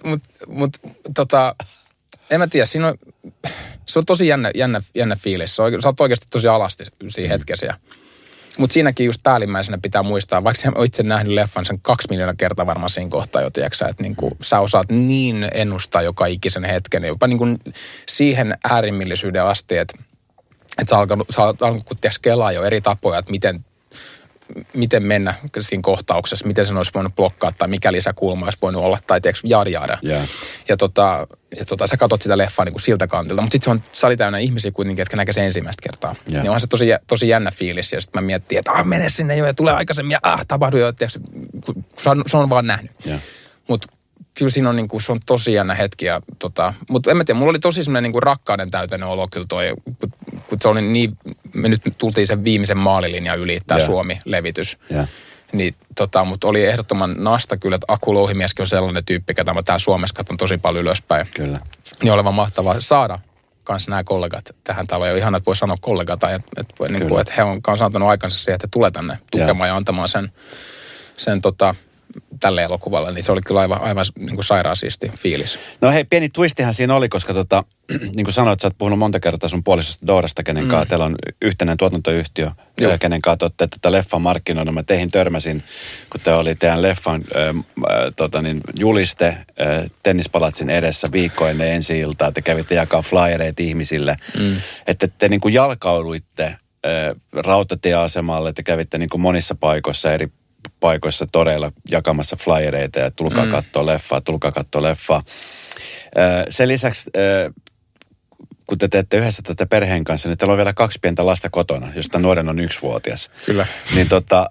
En mä tiedä, se on tosi jännä fiilis. Sä oot oikeasti tosi alasti siinä hetkessä. Mutta siinäkin just päällimmäisenä pitää muistaa, vaikka sä oot itse nähnyt leffan sen 2 miljoonaa kertaa varmaan siinä kohtaa jo, tiiäksä, että niinku, sä osaat niin ennustaa joka ikisen hetken, jopa niinku siihen äärimmillisyyden asti, että Että sä oot alkanut kelaa jo eri tapoja, että miten mennä siinä kohtauksessa, miten sen olisi voinut blokkaa tai mikä lisäkulma olisi voinut olla tai tiedätkö jaada. Yeah. Ja sä katsot sitä leffaa niin kuin siltä kantilta, mutta sitten se on sali täynnä ihmisiä kuitenkin, jotka näkee sen ensimmäistä kertaa. Yeah. Niin onhan se tosi jännä fiilis ja sitten mä miettin, että mene sinne jo ja tulee aikaisemmin ja tapahdu jo, tiedätkö, kun se on vaan nähnyt. Yeah. Mutta kyllä siinä on, se on tosi jännä hetki. Mutta en mä tiedä, mulla oli tosi semmoinen rakkauden täyteinen olo kyllä toi, kun se oli niin, me nyt tultiin sen viimeisen maalilinjan yli, tämä Suomi-levitys. Yeah. Niin, mutta oli ehdottoman nasta kyllä, että Aku Louhimieskin on sellainen tyyppi, ketä mä täällä Suomessa katson tosi paljon ylöspäin. Kyllä. Niin olevan mahtavaa saada kanssa nämä kollegat tähän taloon. Ja ihana, että voi sanoa kollega tai että he on kanssa antanut aikansa siihen, että he tulee tänne tukemaan ja antamaan sen tälle elokuvalle, niin se oli kyllä aivan niin kuin sairaan siisti fiilis. No hei, pieni twistihän siinä oli, koska niin kuin sanoit, sä oot puhunut monta kertaa sun puolisosta Doorasta, kenen kanssa teillä on yhtenäinen tuotantoyhtiö, kenen kanssa te olette tätä leffan markkinoida. Mä teihin törmäsin, kun te oli teidän leffan juliste Tennispalatsin edessä viikko ennen ensi-iltaa. Te kävitte jakaa flyereita ihmisille, että te niin kuin jalkauduitte rautatieasemalle, te kävitte niin kuin monissa eri paikoissa toreilla jakamassa flyereita ja tulkaa katsoa leffaa. Sen lisäksi, kun te teette yhdessä tätä perheen kanssa, niin teillä on vielä 2 pientä lasta kotona, josta nuoren on 1-vuotias. Kyllä. Niin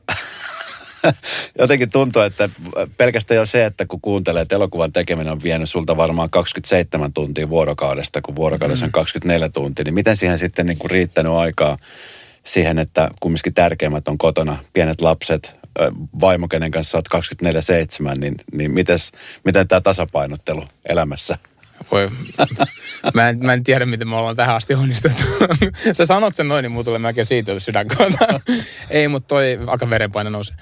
jotenkin tuntuu, että pelkästään jo se, että kun kuuntelee, että elokuvan tekeminen on vienyt sulta varmaan 27 tuntia vuorokaudesta, kun vuorokaudessa on 24 tuntia, niin miten siihen sitten niin kuin riittänyt aikaa siihen, että kumminkin tärkeimmät on kotona, pienet lapset, vaimo, kenen kanssa olet 24/7, niin miten tämä tasapainottelu elämässä? Voi. Mä en tiedä, miten me ollaan tähän asti onnistuttu. Sä sanot sen noin, niin muu tulee melkein siitä sydänkohta. Ei, mutta toi aika verenpaine nousi.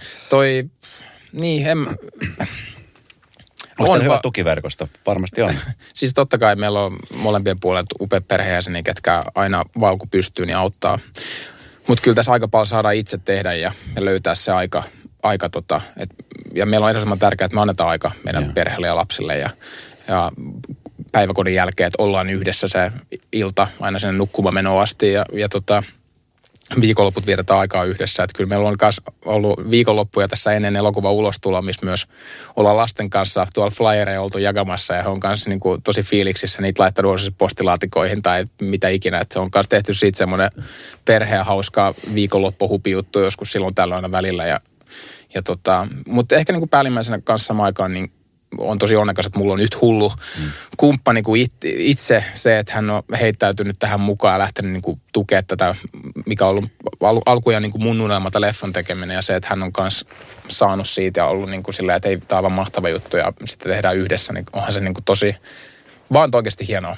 Onko hyvä tukiverkosto? Varmasti on. Siis totta kai meillä on molempien puolen upeat perheenjäseniä, ketkä aina valku pystyy, niin auttaa. Mutta kyllä tässä aika paljon saadaan itse tehdä ja löytää se aika ja meillä on ehdottoman tärkeää, että me annetaan aika meidän perheelle ja lapsille ja päiväkodin jälkeen, että ollaan yhdessä se ilta aina sinne nukkumaan menoon asti ja viikonloput vietetään aikaa yhdessä. Että kyllä meillä on myös ollut viikonloppuja tässä ennen elokuvan ulostuloa, missä myös ollaan lasten kanssa tuolla flyereja oltu jakamassa ja he on kanssa niin kuin tosi fiiliksissä niitä laittanut postilaatikoihin tai mitä ikinä. Että se on myös tehty siitä semmoinen perheen hauskaa viikonloppuhupijuttu joskus silloin tällöin aina välillä. Mutta ehkä niin kuin päällimmäisenä kanssa samaan aikaan niin on tosi onnekas, että mulla on nyt hullu kumppani kuin itse se, että hän on heittäytynyt tähän mukaan ja lähtenyt niin kuin tukemaan tätä, mikä on ollut alkujaan niin kuin mun unelmata leffan tekeminen ja se, että hän on myös saanut siitä ja ollut niin kuin silleen, että ei, tämä on aivan mahtava juttu ja sitten tehdään yhdessä, niin onhan se niin kuin tosi, vaan oikeasti hienoa.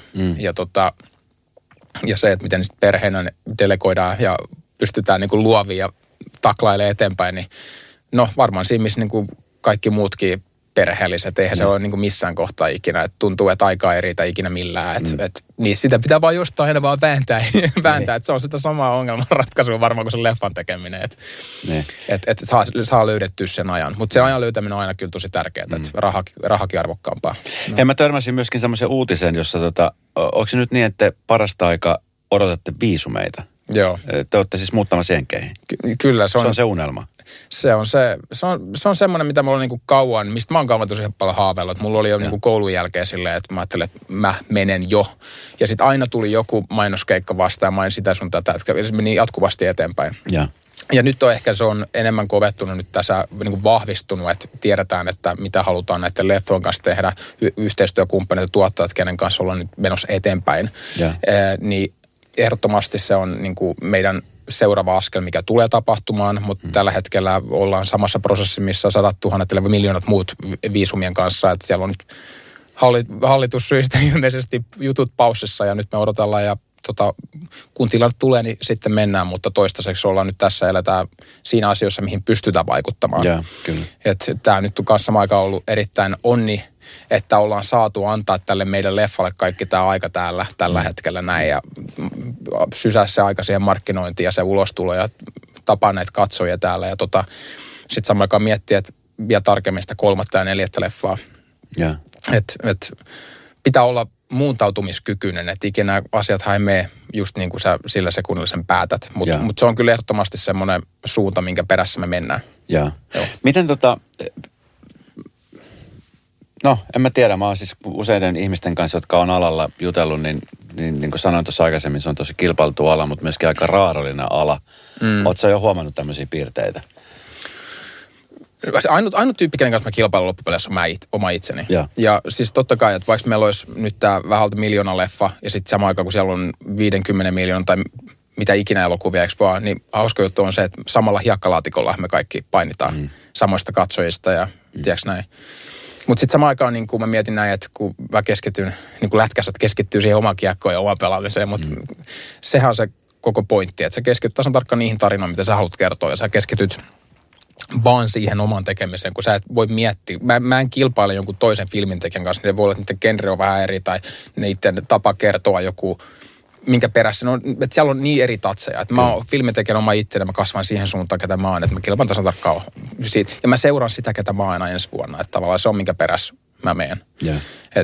Ja se, että miten sitten perheenä delegoidaan ja pystytään niin kuin luoviin ja taklailemaan eteenpäin, niin no varmaan siinä, missä niin kuin kaikki muutkin perheelliset, eihän se ole niin kuin missään kohtaa ikinä, että tuntuu, että aikaa ei riitä ikinä millään, niin sitä pitää vaan jostain aina vaan vääntää, että se on sitä samaa ongelman ratkaisua varmaan kuin se leffan tekeminen, että saa löydettyä sen ajan, mutta se ajan löytäminen on aina kyllä tosi tärkeää, että rahakin arvokkaampaa. No. Ja mä törmäsin myöskin semmoisen uutisen, jossa onko se nyt niin, että parasta aikaa odotatte viisumeita? Joo. Te olette siis muuttamassa jenkeihin. Kyllä. Se on se unelma. Se on semmoinen, mitä mulla on niinku kauan, mistä mä oon kauan tosi paljon haaveillut. Että mulla oli jo niinku koulun jälkeen silleen, että mä ajattelin, että mä menen jo. Ja sitten aina tuli joku mainoskeikka vastaan, main sitä sun tätä, että se meni jatkuvasti eteenpäin. Ja nyt se on enemmän kovettunut nyt tässä niin vahvistunut, että tiedetään, että mitä halutaan näiden leffojen kanssa tehdä, yhteistyökumppanit ja tuottajat, kenen kanssa ollaan nyt menossa eteenpäin. Niin ehdottomasti se on niin kuin meidän seuraava askel, mikä tulee tapahtumaan, mutta tällä hetkellä ollaan samassa prosessissa, missä 100 000 ja miljoonat muut viisumien kanssa, että siellä on nyt hallitussyistä ilmeisesti jutut paussissa ja nyt me odotellaan ja kun tilanne tulee, niin sitten mennään, mutta toistaiseksi ollaan nyt tässä, eletään siinä asioissa, mihin pystytään vaikuttamaan. Tämä nyt on kanssa aika ollut erittäin onni, että ollaan saatu antaa tälle meidän leffalle kaikki tämä aika tällä hetkellä näin ja sysää se aika siihen markkinointiin ja se ulostulo ja tapaa näitä katsojia täällä ja sitten samaan aikaan miettiä, että vielä tarkemmin sitä 3. ja 4. leffaa. Pitää olla muuntautumiskykyinen, että ikinä asiathan ei mene just niin kuin sä sillä sekunnilla sen päätät. Mutta se on kyllä ehdottomasti semmoinen suunta, minkä perässä me mennään. Joo. Miten no, en mä tiedä. Mä oon siis useiden ihmisten kanssa, jotka on alalla jutellut, niin kuin sanoin tuossa aikaisemmin, se on tosi kilpailtu ala, mutta myöskin aika raadollinen ala. Ootko sä jo huomannut tämmöisiä piirteitä? Ainut tyyppi, kenen kanssa mä kilpailun loppupeleissä on oma itseni. Ja siis totta kai, että vaikka meillä olisi nyt tää vähältä 1 miljoona leffa, ja sitten samaan aikaan, kun siellä on 50 miljoonaa tai mitä ikinä elokuvia, eikö vaan, niin hauska juttu on se, että samalla hiekkalaatikolla me kaikki painitaan samoista katsojista ja tiedätkö näin. Mutta sitten samaan aikaan niin kun mä mietin näin, että kun mä keskityn, niin kuin lätkäsot keskittyy siihen omaan kiekkoon ja omaan pelaamiseen, mutta sehän on se koko pointti, että sä keskityt tasan tarkkaan niihin tarinoihin, mitä sä haluat kertoa, ja sä keskityt vaan siihen omaan tekemiseen, kun sä et voi miettiä. Mä en kilpaile jonkun toisen filmintekijän kanssa, niin voi olla, että niiden genre on vähän eri, tai niiden tapa kertoa joku, minkä perässä. No, että siellä on niin eri tatseja. Että mä oon filmintekijän oma itseäni, mä kasvan siihen suuntaan, ketä mä oon. Että mä kilpailen tasan tarkkaan siitä. Ja mä seuraan sitä, ketä mä oon aina ensi vuonna. Että tavallaan se on, minkä perässä mä menen. Yeah.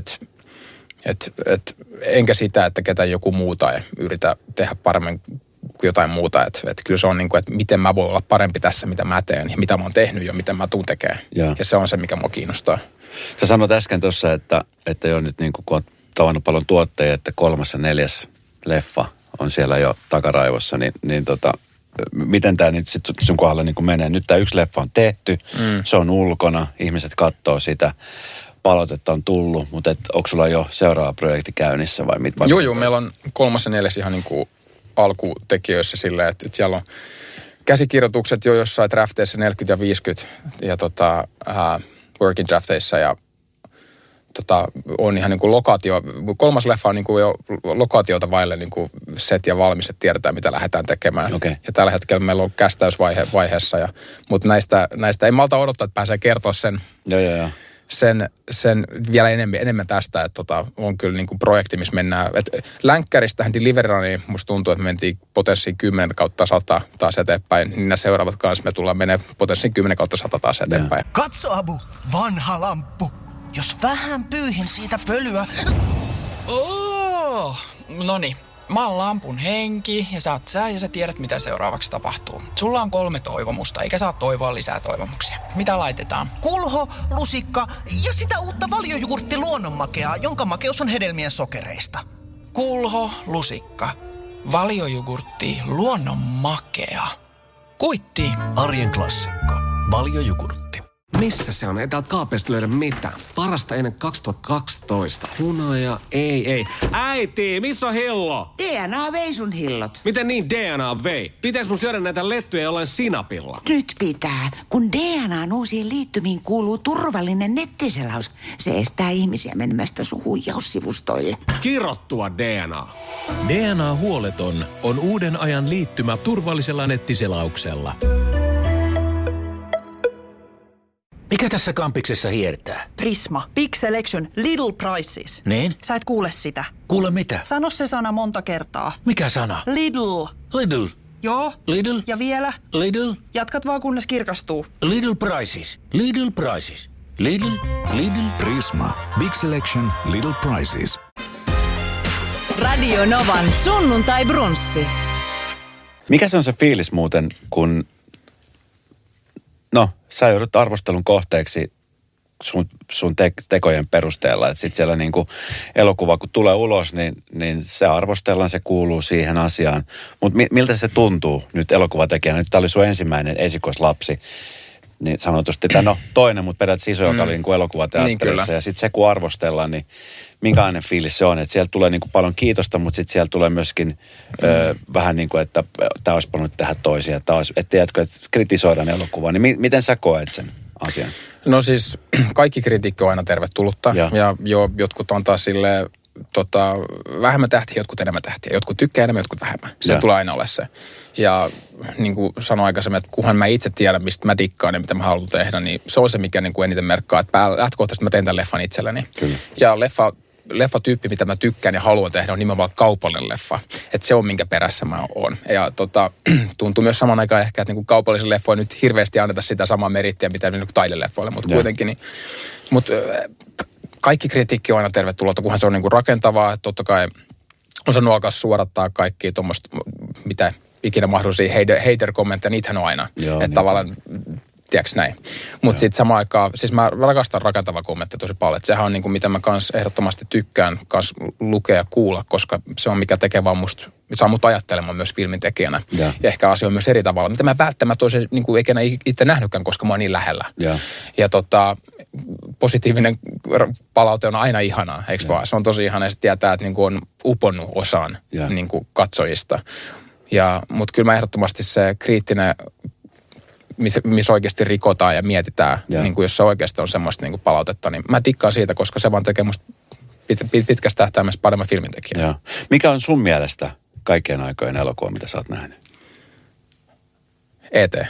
Enkä sitä, että ketä joku muu tai yritä tehdä paremmin jotain muuta. Että kyllä se on niin kuin, että miten mä voin olla parempi tässä, mitä mä teen ja mitä mä oon tehnyt ja mitä mä tuun tekemään. Yeah. Ja se on se, mikä mua kiinnostaa. Sä sanoit äsken tuossa, että jo nyt niin kuin, kun oot tavannut paljon tuotteja, että 3. ja 4. leffa on siellä jo takaraivossa, niin miten tämä nyt sitten sun kohdalla niin menee? Nyt tämä 1 leffa on tehty, se on ulkona, ihmiset katsoo sitä, palautetta on tullut, mutta onko sulla jo seuraava projekti käynnissä vai mitä? Joo, meillä on 3. ja 4. ihan niin kuin alkutekijöissä silleen, että siellä on käsikirjoitukset jo jossain drafteissa 40 ja 50 ja working drafteissa ja on ihan niin kuin lokaatio. 3. leffa on niin kuin jo lokaatiota vaille niin kuin set ja valmis, että tiedetään, mitä lähdetään tekemään. Okay. Ja tällä hetkellä meillä on kästäysvaiheessa. Mutta näistä ei malta odottaa, että pääsee kertoa sen vielä enemmän tästä, että on kyllä niin kuin projekti, missä mennään. Länkkäristähän Deliveraniin musta tuntuu, että me mentiin potenssiin 10/100 taas eteenpäin. Niin nämä seuraavat kanssa me tullaan menee potenssiin 10/100 taas eteenpäin. Katso, Abu, vanha lamppu. Jos vähän pyyhin siitä pölyä... Noniin. Mä oon lampun henki ja sä oot sä ja sä tiedät mitä seuraavaksi tapahtuu. Sulla on 3 toivomusta eikä saa toivoa lisää toivomuksia. Mitä laitetaan? Kulho, lusikka ja sitä uutta valiojugurtti luonnonmakeaa, jonka makeus on hedelmien sokereista. Kulho, lusikka, valiojugurtti luonnonmakea. Kuitti. Arjen klassikko. Valiojugurtti. Missä se on? Ei täältä kaapista löydä mitään. Parasta ennen 2012. Hunaja, ei. Äiti, missä on hillo? DNA vei sun hillot. Miten niin DNA vei? Pitääkö mun syödä näitä lettuja jollain sinapilla? Nyt pitää, kun DNA:n uusiin liittymiin kuuluu turvallinen nettiselaus. Se estää ihmisiä menemästä sun huijaussivustoille. Kirottua DNA. DNA huoleton on uuden ajan liittymä turvallisella nettiselauksella. Mikä tässä kampiksessa hiertää? Prisma. Big Selection. Little Prices. Niin? Sä et kuule sitä. Kuule mitä? Sano se sana monta kertaa. Mikä sana? Lidl. Lidl. Joo. Lidl. Ja vielä. Lidl. Jatkat vaan kunnes kirkastuu. Little Prices. Little Prices. Lidl. Lidl. Prisma. Big Selection. Little Prices. Radio Novan sunnuntai-brunssi. Mikä se on se fiilis muuten, kun sä joudut arvostelun kohteeksi sun tekojen perusteella. Että sitten siellä niinku elokuva, kun tulee ulos, niin se arvostellaan, se kuuluu siihen asiaan. Mutta miltä se tuntuu nyt elokuvatekijänä? Nyt tää oli sun ensimmäinen esikoislapsi. Niin sanotusti, että toinen, mutta perät iso, joka oli niinku elokuvateatterissa. Niin ja sitten se, kun arvostellaan, niin minkälainen fiilis se on? Että sieltä tulee niinku paljon kiitosta, mutta sitten sieltä tulee myöskin vähän niin kuin, että tämä olisi voinut tehdä toisia. Että tiedätkö, että kritisoidaan elokuvaa. Niin miten sä koet sen asian? No siis kaikki kritiikki on aina tervetullutta. Ja jotkut on taas silleen vähemmän tähtiä, jotkut enemmän tähtiä. Jotkut tykkää enemmän, jotkut vähemmän. Se tulee aina ole se. Ja niin kuin sanoin aikaisemmin, että kunhan mä itse tiedän, mistä mä dikkaan ja mitä mä haluan tehdä, niin se on se, mikä niin kuin eniten merkkaa. Että lähtökohtaisesti mä teen tämän leffan itselleni. Kyllä. Ja leffatyyppi, mitä mä tykkään ja haluan tehdä, on nimenomaan kaupallinen leffa. Että se on, minkä perässä mä oon. Ja tuntuu myös saman aikaan ehkä, että niin kuin kaupallisen leffoille nyt hirveästi anneta sitä samaa merittiä, mitä niin kuin taideleffoille. Mutta kuitenkin, kaikki kritiikki on aina tervetullutta, kunhan se on niinku rakentavaa. Että totta kai osannut alkaa suorattaa kaikkia tuommoista, mitä ikinä mahdollisia hater-kommentteja, niitähän on aina. Että tavallaan, tiedätkö näin. Mutta sitten samaan aikaan, siis mä rakastan rakentavaa kommentteja tosi paljon. Että sehän on niinku, mitä mä kans ehdottomasti tykkään kans lukea ja kuulla, koska se on mikä tekee vaan musta, saa mut ajattelemaan myös filmin tekijänä. Ja ehkä asia on myös eri tavalla. Mitä mä välttämättä olisin niinku ikinä itse nähnytkään, koska mä oon niin lähellä. Ja positiivinen palaute on aina ihanaa, eikö vaan? Se on tosi ihanaa ja se tietää, että niinku on uponnut osaan niinku katsojista. Mutta kyllä mä ehdottomasti se kriittinen, missä oikeasti rikotaan ja mietitään, niin kuin jos se oikeasti on semmoista niin kuin palautetta, niin mä tikkaan siitä, koska se vaan tekee musta pitkästä tähtäimessä paremman filmintekijän. Mikä on sun mielestä kaikkien aikojen elokuva, mitä sä oot nähnyt? E.T.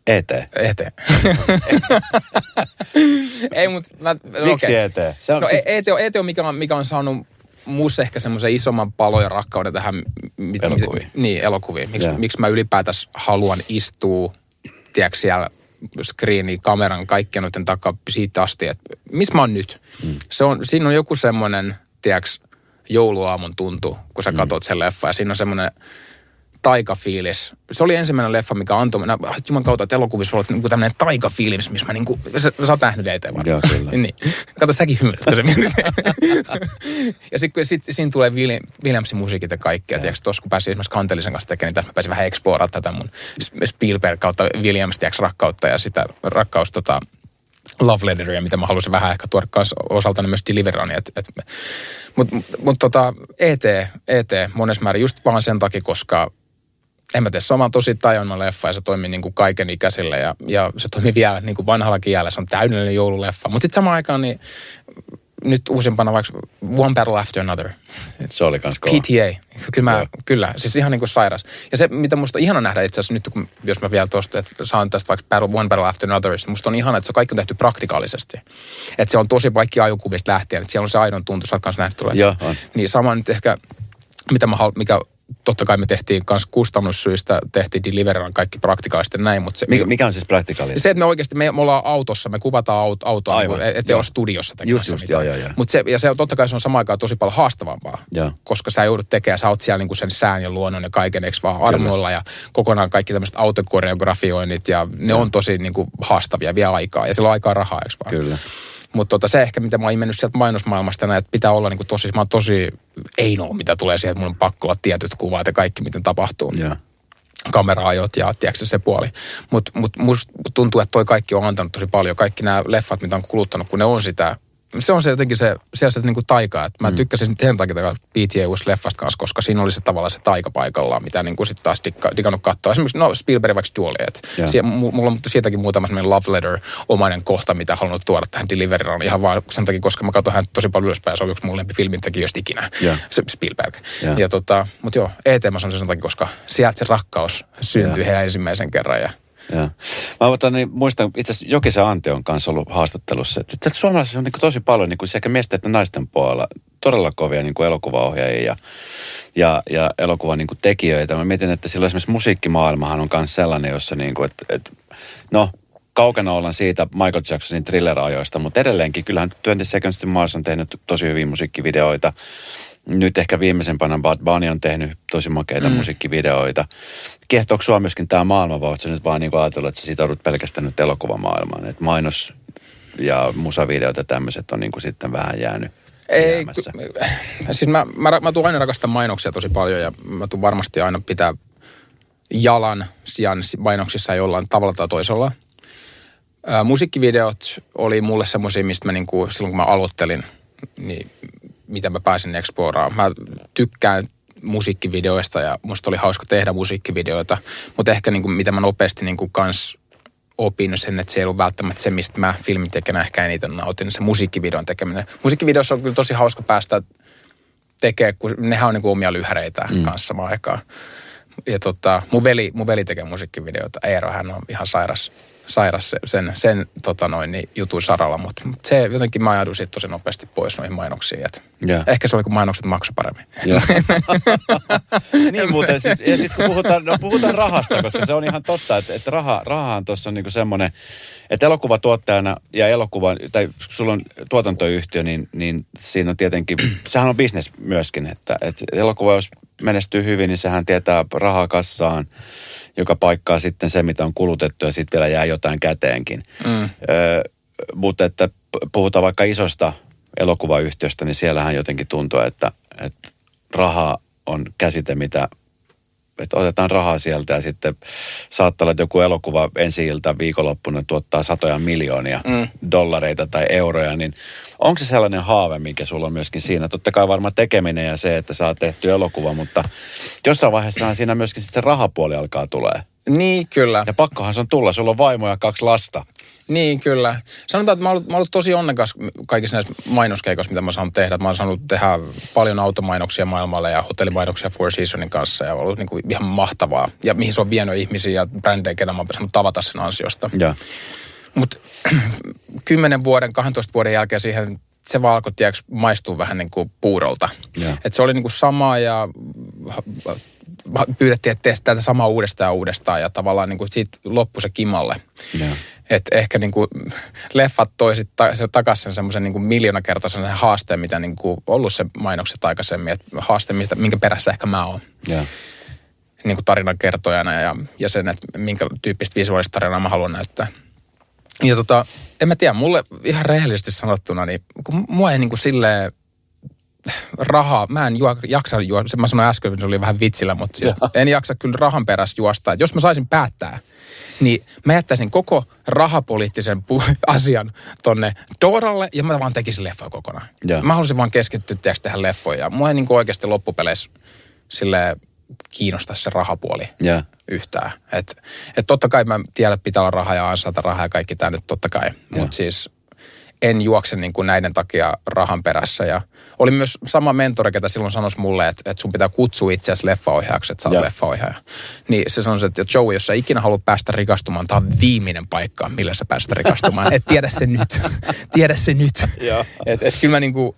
Ei, mutta miksi E.T.? E.T. on mikä on saanut musta ehkä semmoisen isomman palon ja rakkauden tähän elokuviin. Miksi mä ylipäätänsä haluan istua, tiedätkö, siellä screeni, kameran, kaikkien noiden takaa siitä asti, että missä mä oon nyt. Siinä on joku semmoinen, tiedätkö, jouluaamun tuntu, kun sä katot sen leffa ja siinä on semmoinen taikafiilis. Se oli ensimmäinen leffa, mikä antoi, juman kautta, että elokuvissa voi olla niinku tämmöinen taikafiilis, missä mä niinku, sä oot nähnyt E.T. varmaan. Joo, kyllä. Niin. Kato, säkin hymyilet, se mietit. Ja sitten siinä tulee Williamsin musiikit ja kaikkea. Tiedätkö, tuossa kun pääsin esimerkiksi Kantelisen kanssa tekemään, niin tässä mä pääsin vähän exploraamaan tätä mun Spielberg kautta Williams, tiedätkö, rakkautta ja sitä rakkaus love letteria, mitä mä halusin vähän ehkä tuoda kanssa osaltani myös Deliverani. Mutta E.T. monessa määrin just vaan sen takia, koska en mä tiedä, se on vaan tosi tajunnan leffa ja se toimii niin kuin kaiken ikäisille ja se toimii vielä niin kuin vanhallakin jäällä. Se on täydellinen joululeffa. Mutta sitten samaan aikaan niin nyt uusimpana vaikka One Battle After Another. Se oli kans kova. PTA. Kyllä, siis ihan niin kuin sairas. Ja se, mitä musta on ihana nähdä itse asiassa nyt, jos mä vielä tuosta, että saan tästä vaikka One Battle After Another, niin musta on ihana, että se kaikki on tehty praktikaalisesti. Että se on tosi vaikka ajokuvista lähtien, että siellä on se aidon tuntu, sä oot kanssa nähnyt tulee. Joo, on. Niin sama nyt ehkä, mikä totta kai me tehtiin myös kustannussyistä, tehtiin Deliveran kaikki praktikaalisesti näin, mutta se... Mikä on siis praktikaalisesti? Se, että me oikeasti, me ollaan autossa, me kuvataan autoa, ettei olla studiossa tekemässä mitään. Mutta se totta kai se on samaan aikaan tosi paljon haastavampaa, koska sä joudut tekemään, sä oot siellä niinku sen sään ja luonnon ja kaiken, eikö vaan armoilla ja kokonaan kaikki tämmöiset autokoreografioinnit ja ne on tosi niinku haastavia vielä aikaa ja sillä on aikaa rahaa, eikö vaan? Kyllä. Mutta se ehkä, mitä mä oon imennyt sieltä mainosmaailmasta, että pitää olla niinku tosi, mä oon tosi eino, mitä tulee siihen, että mun on pakko olla tietyt kuvat ja kaikki, miten tapahtuu. Kamera-ajot ja tiedätkö se puoli. Mutta musta tuntuu, että toi kaikki on antanut tosi paljon. Kaikki nämä leffat, mitä on kuluttanut, kun ne on sitä, se on se jotenkin se niinku taika. Että mä tykkäsin sen takia PTA leffasta kanssa, koska siinä oli se tavallaan se taika paikallaan, mitä niinku sitten taas digannut katsoa. Esimerkiksi Spielberg vaikka Julie. Mulla on siitäkin muutama semmoinen love letter-omainen kohta, mitä halunnut tuoda tähän Deliveraan ihan vaan sen takia, koska mä katson hän tosi paljon ylöspäin ja se on yksi mun lempifilmintekijöistä ikinä. Se Spielberg. Mutta joo, E.T. mä sanon sen takia, koska sieltä se rakkaus syntyi heidän ensimmäisen kerran ja mä muistan, itse asiassa Jokisen Antti on kanssa ollut haastattelussa, että suomalaisissa on niin tosi paljon niin sekä miesten että naisten puolella todella kovia niin elokuvaohjaajia ja elokuvan niin tekijöitä. Mä mietin, että silloin esimerkiksi musiikkimaailmahan on myös sellainen, jossa niin kuin, kaukana ollaan siitä Michael Jacksonin Thriller-ajoista, mutta edelleenkin kyllähän 20 Seconds to Mars on tehnyt tosi hyviä musiikkivideoita. Nyt ehkä viimeisempänä Bad Bunny on tehnyt tosi makeita musiikkivideoita. Kiehtooko sua myöskin tämä maailma, vai oletko sä nyt vaan niin ajatellut, että sä sitoudut pelkästään nyt elokuvamaailmaan? Että mainos- ja musavideot ja tämmöiset on niin kuin sitten vähän jäänyt jäämässä. Siis mä tuun aina rakastaa mainoksia tosi paljon ja mä tuun varmasti aina pitää jalan sijan mainoksissa jollain tavalla tai toisella. Musiikkivideot oli mulle semmoisia, mistä mä niinku, silloin kun mä aloittelin, niin mitä mä pääsin exploraan. Mä tykkään musiikkivideoista ja musta oli hauska tehdä musiikkivideoita, mutta ehkä niinku, mitä mä nopeasti niinku kans opin sen, että se ei ollut välttämättä se, mistä mä filmintekijänä ehkä eniten nautin, se musiikkivideon tekeminen. Musiikkivideossa on kyllä tosi hauska päästä tekemään, kun nehän on niinku omia lyhäreitä kanssa samaan aikaan. mun veli tekee musiikkivideoita. Eero, hän on ihan sairas sen jutun saralla, mutta se jotenkin mä ajaudun siitä tosi nopeasti pois noihin mainoksiin. Ehkä se oli, kun mainokset maksoi paremmin. Niin muuten, siis, ja sitten kun puhutaan rahasta, koska se on ihan totta, että rahahan tuossa on niinku semmoinen, että elokuvatuottajana ja tai sulla on tuotantoyhtiö, niin siinä on tietenkin, sehän on business myöskin, että elokuva jos menestyy hyvin, niin sehän tietää rahaa kassaan, joka paikkaa sitten se, mitä on kulutettu ja sitten vielä jää jotain käteenkin. Mutta että puhutaan vaikka isosta elokuvayhtiöstä, niin siellähän jotenkin tuntuu, että raha on käsite, että otetaan rahaa sieltä ja sitten saattaa olla, että joku elokuva ensi-ilta viikonloppuna tuottaa satoja miljoonia dollareita tai euroja, niin onko se sellainen haave, mikä sulla on myöskin siinä? Totta kai varmaan tekeminen ja se, että saa tehty elokuva, mutta jossain vaiheessahan siinä myöskin se rahapuoli alkaa tulee. Niin, kyllä. Ja pakkohan se on tulla, sulla on vaimo ja 2 lasta. Niin, kyllä. Sanotaan, että mä oon ollut tosi onnekas kaikissa näissä mainoskeikoissa, mitä mä saanut tehdä. Mä oon saanut tehdä paljon automainoksia maailmalle ja hotellimainoksia Four Seasonin kanssa ja on ollut niinku ihan mahtavaa. Ja mihin se on vienyt ihmisiä ja brändejä, ketä mä oon saanut tavata sen ansiosta. Mutta 10 vuoden, 12 vuoden jälkeen siihen se vaan alkoi, maistuu vähän niin kuin puurolta. Että se oli niin kuin sama ja pyydettiin, että tehdään tätä samaa uudestaan ja tavallaan niin kuin siitä loppui se kimalle. Että ehkä niin kuin leffat toi sitten takaisin sen semmoisen niin kuin miljoonakertaisen haasteen, mitä niin kuin ollut se mainokset aikaisemmin. Että haaste, minkä perässä ehkä mä oon. Niin kuin tarinan kertojana ja sen, että minkä tyyppistä visuaalista tarinaa mä haluan näyttää. Ja en mä tiedä, mulle ihan rehellisesti sanottuna, niin kun mua ei niin kuin silleen rahaa, mä en jaksa juosta, mä sanoin äsken, että se oli vähän vitsillä, mutta siis en jaksa kyllä rahan perässä juosta. Et jos mä saisin päättää, niin mä jättäisin koko rahapoliittisen asian tonne Dooralle ja mä vaan tekisin leffoja kokonaan. Mä haluaisin vaan keskittyä tehdä leffoja ja mua ei niin kuin oikeasti loppupeleissä silleen kiinnostaa se rahapuoli yhtään. Et totta kai mä tiedän, että pitää olla rahaa ja ansaita rahaa ja kaikki tämä nyt totta kai. Mutta siis en juokse niin kuin näiden takia rahan perässä. Ja oli myös sama mentori, ketä silloin sanoisi mulle, että sun pitää kutsua itseäsi leffaohjaajaksi, että sä oot leffaohjaaja. Niin se sanoisi, että Joey, jos sä ikinä haluat päästä rikastumaan, tää on viimeinen paikka, millä sä pääset rikastumaan. Et tiedä se nyt. Tiedä se nyt. Että kyllä mä niinku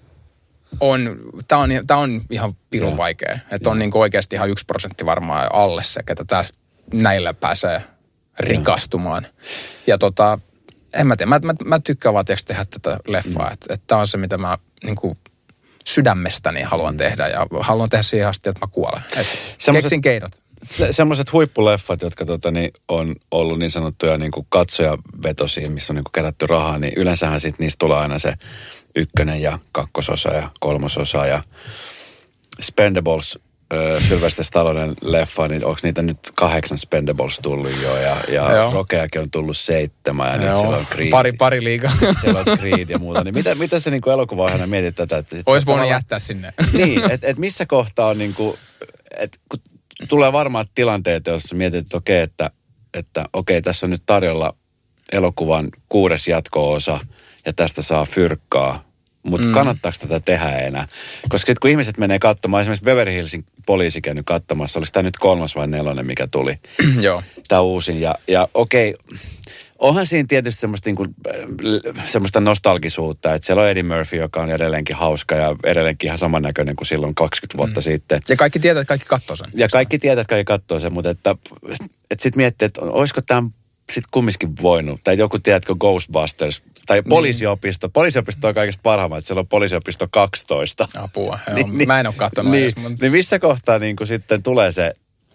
Tää on ihan pirun vaikea. Että on niinku oikeasti ihan 1% varmaan alle se, ketä näillä pääsee rikastumaan. Ja en mä tiedä. Mä tykkään vaan tehdä tätä leffaa. Että tää on se, mitä mä niinku sydämestäni haluan tehdä. Ja haluan tehdä siihen asti, että mä kuolen. Keksin keinot. Semmoiset huippuleffat, jotka on ollut niin sanottuja niinku katsojavetosia, missä on niinku kerätty rahaa, niin yleensähän sit niistä tulee aina se 1. ja 2. ja 3. ja Spendables, Sylvester Stallonen leffa, niin onko niitä nyt 8 Spendables tullut jo ja Rockeakin on tullut 7 ja nyt siellä on Creed. Pari liigaa. Siellä on Creed ja muuta. Niin mitä se niinku elokuva-ohjaajana mietit tätä? Ois voinut jättää sinne. Niin, että missä kohtaa on niinku, että kun tulee varmaan tilanteita, joissa mietit, että okei, tässä on nyt tarjolla elokuvan 6. jatko-osa ja tästä saa fyrkkaa. Mutta kannattaako tätä tehdä enää? Koska sitten kun ihmiset menee katsomaan, esimerkiksi Beverly Hillsin poliisi käynyt katsomassa, oliko tämä nyt 3. vai 4, mikä tuli? Joo. Tämä uusin. Ja okei, onhan siinä tietysti semmoista nostalgisuutta, että siellä on Eddie Murphy, joka on edelleenkin hauska ja edelleenkin ihan samannäköinen kuin silloin 20 vuotta sitten. Ja kaikki tietää, että kaikki katsoo sen. Ja kaikki tietää, että kaikki katsoo sen, mutta että sitten miettii, että olisiko tämä sitten kumminkin voinut, tai joku tiedätkö Ghostbusters, tai poliisiopisto. Poliisiopisto on kaikista parhaimmat, että siellä on poliisiopisto 12. Apua, mä en ole katsonut edes. Niin missä kohtaa niin kuin sitten tulee se,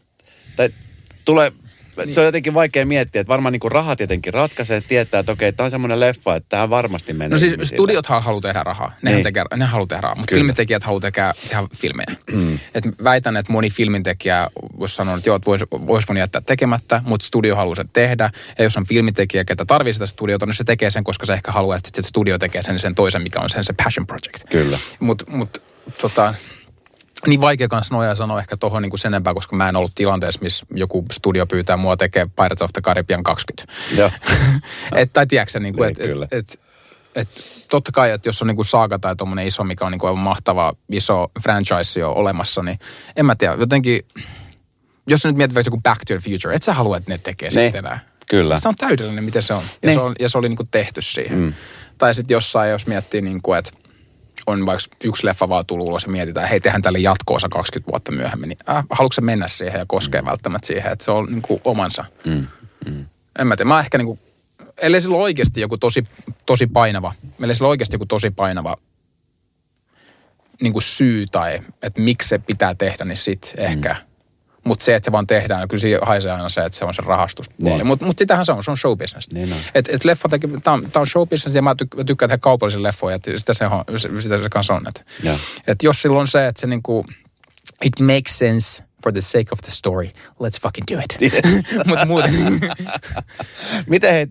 se on jotenkin vaikea miettiä, että varmaan niin kuin raha tietenkin ratkaisee, että tietää, että okei, tämä on semmoinen leffa, että tämä varmasti menee. No siis studiothan haluaa tehdä rahaa, ne haluaa tehdä rahaa, mutta filmintekijät haluaa tehdä filmejä. Et väitän, että moni filmintekijä voisi sanoa, että joo, vois moni jättää tekemättä, mutta studio haluaa sen tehdä. Ja jos on filmintekijä, ketä tarvitsee sitä studiota, niin se tekee sen, koska se ehkä haluaa, että se studio tekee sen toisen, mikä on se passion project. Kyllä. Mutta niin vaikea kanssa sanoa ehkä tuohon niin sen enempää, koska mä en ollut tilanteessa, missä joku studio pyytää mua tekee Pirates of the Caribbean 20. Joo. Tai tiedätkö niin totta kai, että jos on niin kuin Saaga tai tommoinen iso, mikä on niin kuin mahtava iso franchise jo olemassa, niin en mä tiedä, jotenkin Jos sä nyt mietit vaikka joku Back to the Future, et sä halua, että ne tekee sitten enää. Kyllä. Se on täydellinen, miten se on. Ja se oli niinku tehty siihen. Tai sitten jossain, jos miettii niinku, että on vaikka yksi leffa vaan tullut ulos ja mietitään, hei, tehdään tälle jatko-osa 20 vuotta myöhemmin, niin haluatko sä mennä siihen ja koskea välttämättä siihen, että se on niinku omansa. En mä tiedä, mä ehkä niinku, ellei sillä ole oikeasti joku tosi painava niinku syy tai että miksi se pitää tehdä, niin sit ehkä. Mutta se, että se vaan tehdään, niin kyllä siinä haisee aina se, että se on se rahastuspuoli. Niin. Mutta sitähän se on show business. Niin on. Et leffa tämä on show business ja mä tykkään tehdä kaupallisia leffoja, että sitä se kanssa on. Että jos silloin on se, että se niinku, it makes sense for the sake of the story, let's fucking do it. Yes. Mutta muuten. Miten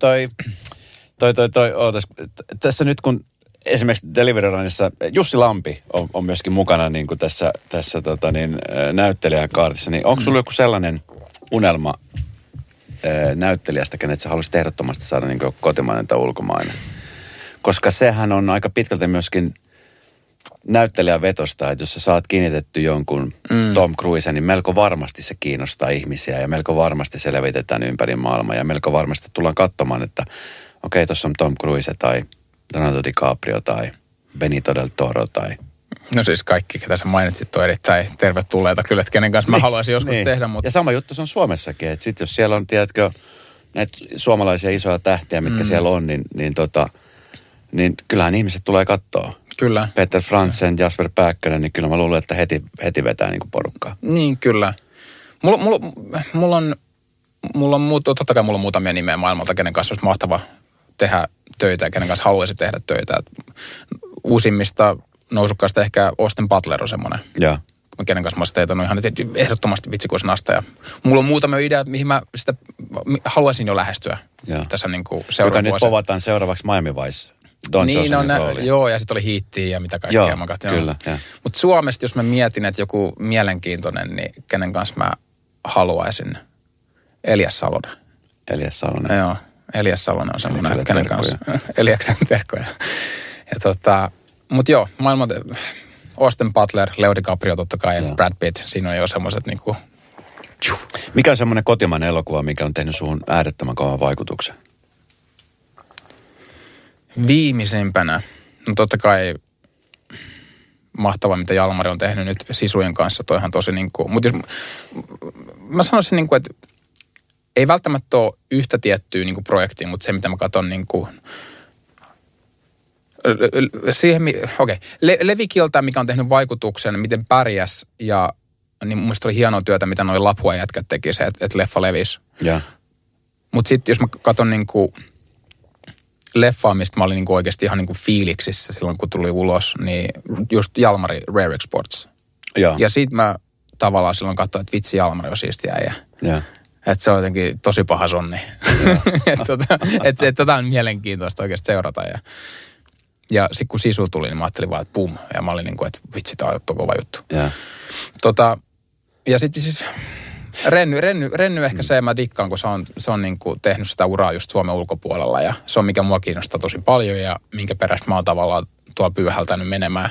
ootas, tässä nyt kun esimerkiksi Delivery Runissa Jussi Lampi on myöskin mukana niin kuin tässä näyttelijän kaartissa, niin onko sulla joku sellainen unelma näyttelijästä, kenet sä haluaisit ehdottomasti saada niin kuin kotimainen tai ulkomainen? Koska sehän on aika pitkälti myöskin näyttelijän vetosta, että jos sä saat kiinnitetty jonkun Tom Cruisen, niin melko varmasti se kiinnostaa ihmisiä ja melko varmasti se levitetään ympäri maailmaa ja melko varmasti tullaan katsomaan, että okei, tuossa on Tom Cruise tai Leonardo DiCaprio tai Benito del Toro tai... No siis kaikki, ketä sä mainitsit, on erittäin tervetulleita kyllä, että kenen kanssa mä haluaisin joskus tehdä. Mutta... Ja sama juttu se on Suomessakin, että sitten jos siellä on, tiedätkö, näitä suomalaisia isoja tähtiä, mitkä siellä on, niin kyllähän ihmiset tulee katsoa. Kyllä. Peter Frantzen, Jasper Pääkkönen, niin kyllä mä luulen, että heti vetää niin kuin porukkaa. Niin, kyllä. Mulla on totta kai mulla on muutamia nimeä maailmalta, kenen kanssa olisi mahtava tehdä töitä ja kenen kanssa haluaisi tehdä töitä. Uusimmista nousukkaista ehkä Austin Butler on semmoinen. Joo. Kenen kanssa mä olisin teetänyt ihan ehdottomasti vitsikuisen asta. Ja mulla on muutamia ideoita, mihin mä sitä haluaisin jo lähestyä. Joo. Tässä niin kuin joka nyt povataan seuraavaksi Miami Vice. Don Johnsonin rooli. Joo, ja sitten oli Heatia ja mitä kaikkea. Joo, kyllä. Mutta Suomesta, jos mä mietin, että joku mielenkiintoinen, niin kenen kanssa mä haluaisin? Elias Salonen. Elias Salonen. Joo, Elias Salonen on semmoinen, kenen kanssa. Eliaksen terkkoja. Mutta joo, maailman Austin Butler, Leo DiCaprio totta kai, ja Brad Pitt. Siinä on jo semmoiset niinku... Mikä on semmoinen kotimainen elokuva, mikä on tehnyt suhun äärettömän kovan vaikutuksen? Viimeisimpänä, no totta kai mahtavaa, mitä Jalmari on tehnyt nyt Sisujen kanssa, toihan tosi niinku, mutta jos mä sanoisin niinku, että ei välttämättä ole yhtä tiettyä niinku projektia, mutta se mitä mä katson niinku, siihen, Levikiltä, mikä on tehnyt vaikutuksen, miten pärjäs ja niin mun mielestä oli hienoa työtä, mitä noi Lapua jätkät teki se, että leffa levisi. Yeah. Mutta sitten jos mä katson niinku leffaa, mistä mä olin niinku oikeasti ihan niinku fiiliksissä silloin, kun tuli ulos, niin just Jalmari Rare Exports. Yeah. Ja sit mä tavallaan silloin katsoin, että vitsi Jalmari on siistiä äijä. Yeah. Että se on jotenkin tosi paha sonni. Että tätä on mielenkiintoista oikeasti seurata. Ja sitten kun Sisu tuli, niin mä ajattelin vaan, että pum. Ja mä olin niin kuin, että vitsi, tää on kova juttu. Yeah. Ja sitten siis Renny ehkä se, mä dikkaan, kun se on niin kuin tehnyt sitä uraa just Suomen ulkopuolella. Ja se on mikä mua kiinnostaa tosi paljon ja minkä perästä mä oon tavallaan tuolla pyyhältänyt menemään.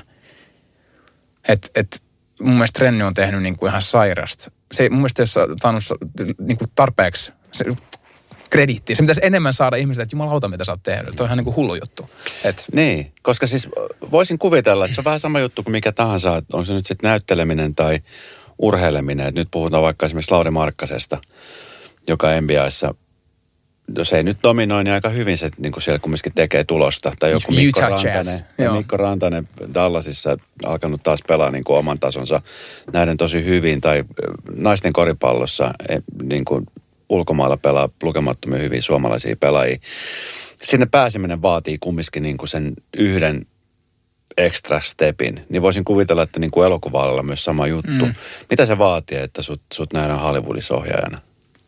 Mun mielestä Renny on tehnyt niin kuin ihan sairasta. Se mun mielestä jos on niin kuin tarpeeksi krediittiä. Se pitäisi enemmän saada ihmisiltä, että jumalauta, mitä sä oot tehnyt. Toi on ihan niin kuin hullu juttu. Niin, koska siis voisin kuvitella, että se on vähän sama juttu kuin mikä tahansa. On se nyt sitten näytteleminen tai urheileminen. Et nyt puhutaan vaikka esimerkiksi Lauri Markkasesta, joka NBA:ssa, jos ei nyt dominoi, niin aika hyvin se niin kuin siellä kumminkin tekee tulosta. Tai joku Mikko Rantanen Dallasissa alkanut taas pelaa niin kuin oman tasonsa näiden tosi hyvin. Tai naisten koripallossa niin kuin ulkomailla pelaa lukemattomia hyviä suomalaisia pelaajia. Sinne pääseminen vaatii kumminkin niin kuin sen yhden extra stepin. Niin voisin kuvitella, että niin kuin elokuva-alalla myös sama juttu. Mitä se vaatii, että sut nähdään Hollywoodissa ohjaajana?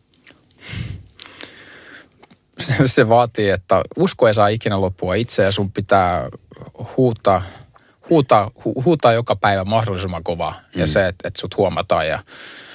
Se vaatii, että usko ei saa ikinä loppua itse ja sun pitää huutaa joka päivä mahdollisimman kovaa. Ja se, että sut huomataan ja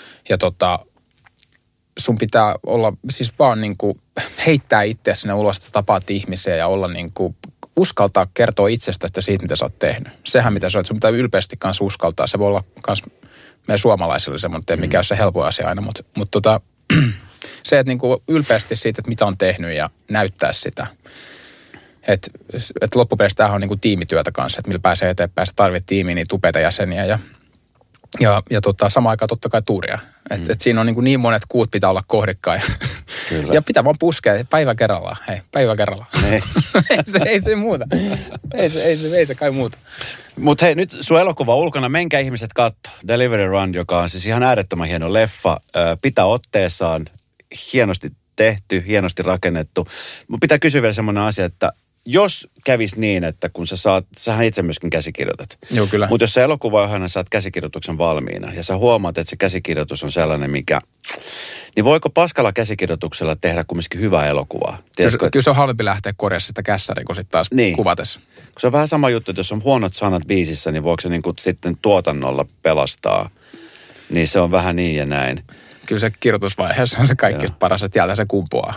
sun pitää olla siis vaan niin kuin heittää itseä sinne ulos, että tapaat ihmisiä ja olla niin kuin uskaltaa kertoa itsestä siitä, mitä sä oot tehnyt. Sehän mitä sä oot, sun pitää ylpeästi kanssa uskaltaa. Se voi olla kans meidän suomalaisille semmoinen, että mikä on se helpoin asia aina, mutta se, että niinku ylpeästi siitä, että mitä on tehnyt ja näyttää sitä. Että loppupeleissä tämähän on niinku tiimityötä kanssa, että millä pääsee eteenpäin. Se tarvitsee tiimiä, niitä upeita jäseniä ja samaan aikaan totta kai tuuria. Että siinä on niin monet kuut pitää olla kohdikkain. Ja pitää vaan puskea päivä kerrallaan. Hei, päivä kerrallaan. ei se muuta. Ei se kai muuta. Mutta hei, nyt sun elokuva ulkona, menkää ihmiset katsoa. Delivery Run, joka on siis ihan äärettömän hieno leffa. Pitää otteessaan, hienosti tehty, hienosti rakennettu. Mun pitää kysyä vielä semmoinen asia, että jos kävisi niin, että kun sähän itse myöskin käsikirjoitat. Joo, kyllä. Mutta jos sä elokuvaohjaajana saat käsikirjoituksen valmiina ja sä huomaat, että se käsikirjoitus on sellainen, niin voiko paskalla käsikirjoituksella tehdä kumminkin hyvää elokuvaa? Kyllä se on halvempi lähteä korjaa sitä kässäriä, kun sitten taas kuvatessa. Kun se on vähän sama juttu, että jos on huonot sanat biisissä, niin voiko se niinku sitten tuotannolla pelastaa? Niin se on vähän niin ja näin. Kyllä se kirjoitusvaiheessa on se kaikista paras, että jälleen se kumpuaa.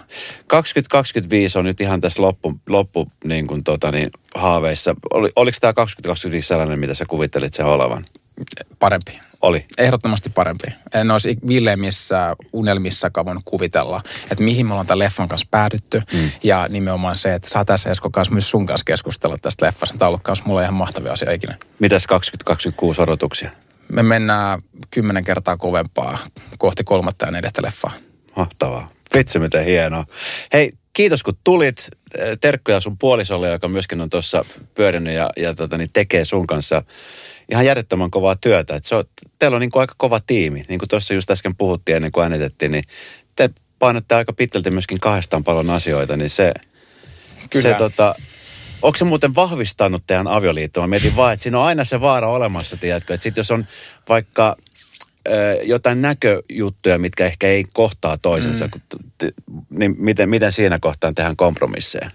2025 on nyt ihan tässä loppu niin kuin haaveissa. Oliko tämä 2025 sellainen, mitä sä kuvittelit sen olevan? Parempi. Oli? Ehdottomasti parempi. En olisi villeimmissä unelmissakaan voinut kuvitella, että mihin me ollaan tämän leffan kanssa päädytty. Ja nimenomaan se, että saa tässä Esko kanssa myös sun kanssa keskustella tästä leffasta. Tämä on ollut kanssa mulle ihan mahtavia asia ikinä. Mitäs 2026 odotuksia? Me mennään 10 kertaa kovempaa kohti 3. ja 4. leffaa. Mahtavaa. Vitsi, miten hienoa. Hei, kiitos kun tulit. Terkkuja sun puolisolle, joka myöskin on tuossa pyörinyt ja tekee sun kanssa ihan järjettömän kovaa työtä. Teillä on niin kuin aika kova tiimi. Niin kuin tuossa just äsken puhuttiin ennen kuin äänitettiin, niin te painatte aika pitkälti myöskin kahdestaan paljon asioita, niin se... Kyllä. Onko se muuten vahvistanut teidän avioliittoa? Mä mietin vaan, että siinä on aina se vaara olemassa, tiedätkö? Että sit jos on vaikka jotain näköjuttuja, mitkä ehkä ei kohtaa toisensa, niin miten siinä kohtaan tehdään kompromisseja?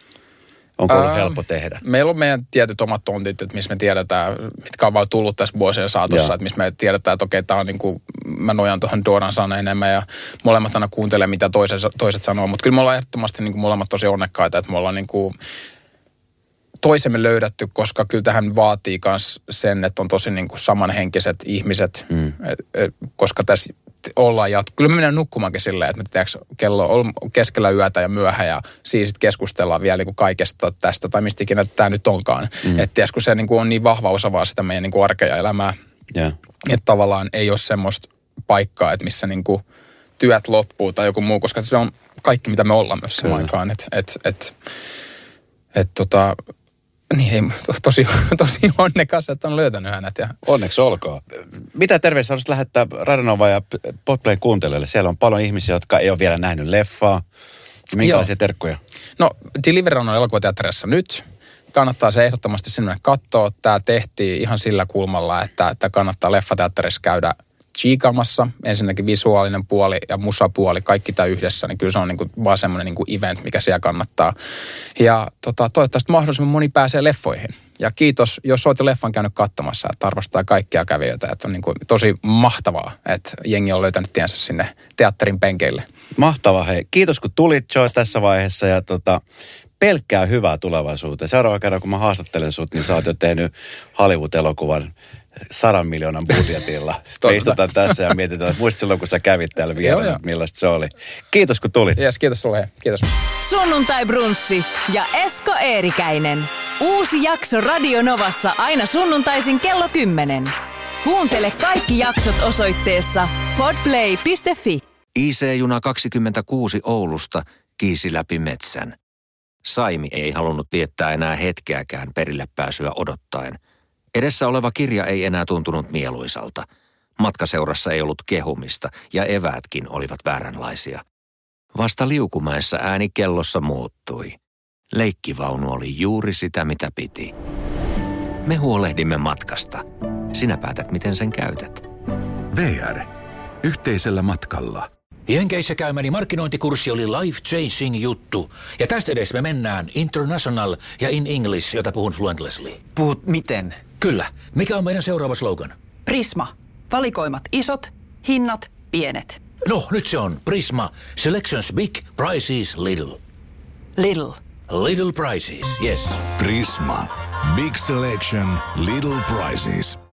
Onko ollut helppo tehdä? Meillä on meidän tietyt omat tontit, että missä me tiedetään, mitkä on vaan tullut tässä vuosien saatossa, että missä me tiedetään, että okei, tämä on niin kuin, mä nojaan tuohon Dooran sana enemmän ja molemmat aina kuuntelee, mitä toiset sanoo. Mutta kyllä me ollaan ehdottomasti niin kuin molemmat tosi onnekkaita, että me ollaan niin kuin toisemme löydetty, koska kyllä tähän vaatii myös sen, että on tosi niin kuin samanhenkiset ihmiset, koska tässä ollaan kyllä me mennään nukkumaankin silleen, että me tiedätkö, kello on keskellä yötä ja myöhä ja siinä sitten keskustellaan vielä niin kuin kaikesta tästä tai mistä ikinä tämä nyt onkaan. Että tiedätkö, se niin kuin on niin vahva osa vaan sitä meidän niin kuin arkea ja elämää, että tavallaan ei ole semmoista paikkaa, että missä niin kuin työt loppuu tai joku muu, koska se on kaikki, mitä me ollaan myös samaan aikaan. Niin ei, tosi onnekas, että on löytänyt hänet. Ja... Onneksi olkoon. Mitä terveisiä haluaisit lähettää Radionova ja Podplayn kuuntelijoille? Siellä on paljon ihmisiä, jotka ei ole vielä nähnyt leffaa. Minkälaisia terkkuja? No, Delivery on elokuvateatterissa nyt. Kannattaa se ehdottomasti sinne katsoa. Tämä tehtiin ihan sillä kulmalla, että kannattaa leffateatterissa käydä chiikaamassa. Ensinnäkin visuaalinen puoli ja musapuoli, kaikki tämä yhdessä, niin kyllä se on niinku vaan semmoinen niinku event, mikä siellä kannattaa. Ja toivottavasti mahdollisimman moni pääsee leffoihin. Ja kiitos, jos olet leffan käynyt katsomassa, että arvostaa kaikkia kävijöitä. Että on niinku tosi mahtavaa, että jengi on löytänyt tiensä sinne teatterin penkeille. Mahtavaa, hei. Kiitos kun tulit, Joe, tässä vaiheessa ja pelkkää hyvää tulevaisuuteen. Seuraava kerran, kun mä haastattelen sut, niin sä oot jo tehnyt Hollywood-elokuvan 100 miljoonan budjetilla. Sitten me istutaan tässä ja mietitään, että muistat silloin, kun sä kävit täällä vielä, millaista se oli. Kiitos, kun tulit. Yes, kiitos sulle. Kiitos. Sunnuntai Brunssi ja Esko Eerikäinen. Uusi jakso Radio Novassa aina sunnuntaisin kello 10. Kuuntele kaikki jaksot osoitteessa podplay.fi. IC-juna 26 Oulusta kiisi läpi metsän. Saimi ei halunnut viettää enää hetkeäkään perille pääsyä odottaen. Edessä oleva kirja ei enää tuntunut mieluisalta. Matkaseurassa ei ollut kehumista ja eväätkin olivat vääränlaisia. Vasta Liukumäessä ääni kellossa muuttui. Leikkivaunu oli juuri sitä, mitä piti. Me huolehdimme matkasta. Sinä päätät, miten sen käytät. VR. Yhteisellä matkalla. Jenkeissä käymäni markkinointikurssi oli life-changing juttu. Ja tästä edes me mennään international ja in English, jota puhun fluentlessly. Puhut miten? Kyllä. Mikä on meidän seuraava slogan? Prisma. Valikoimat isot, hinnat pienet. No, nyt se on Prisma. Selections big, prices little. Little. Little prices, yes. Prisma. Big selection, little prices.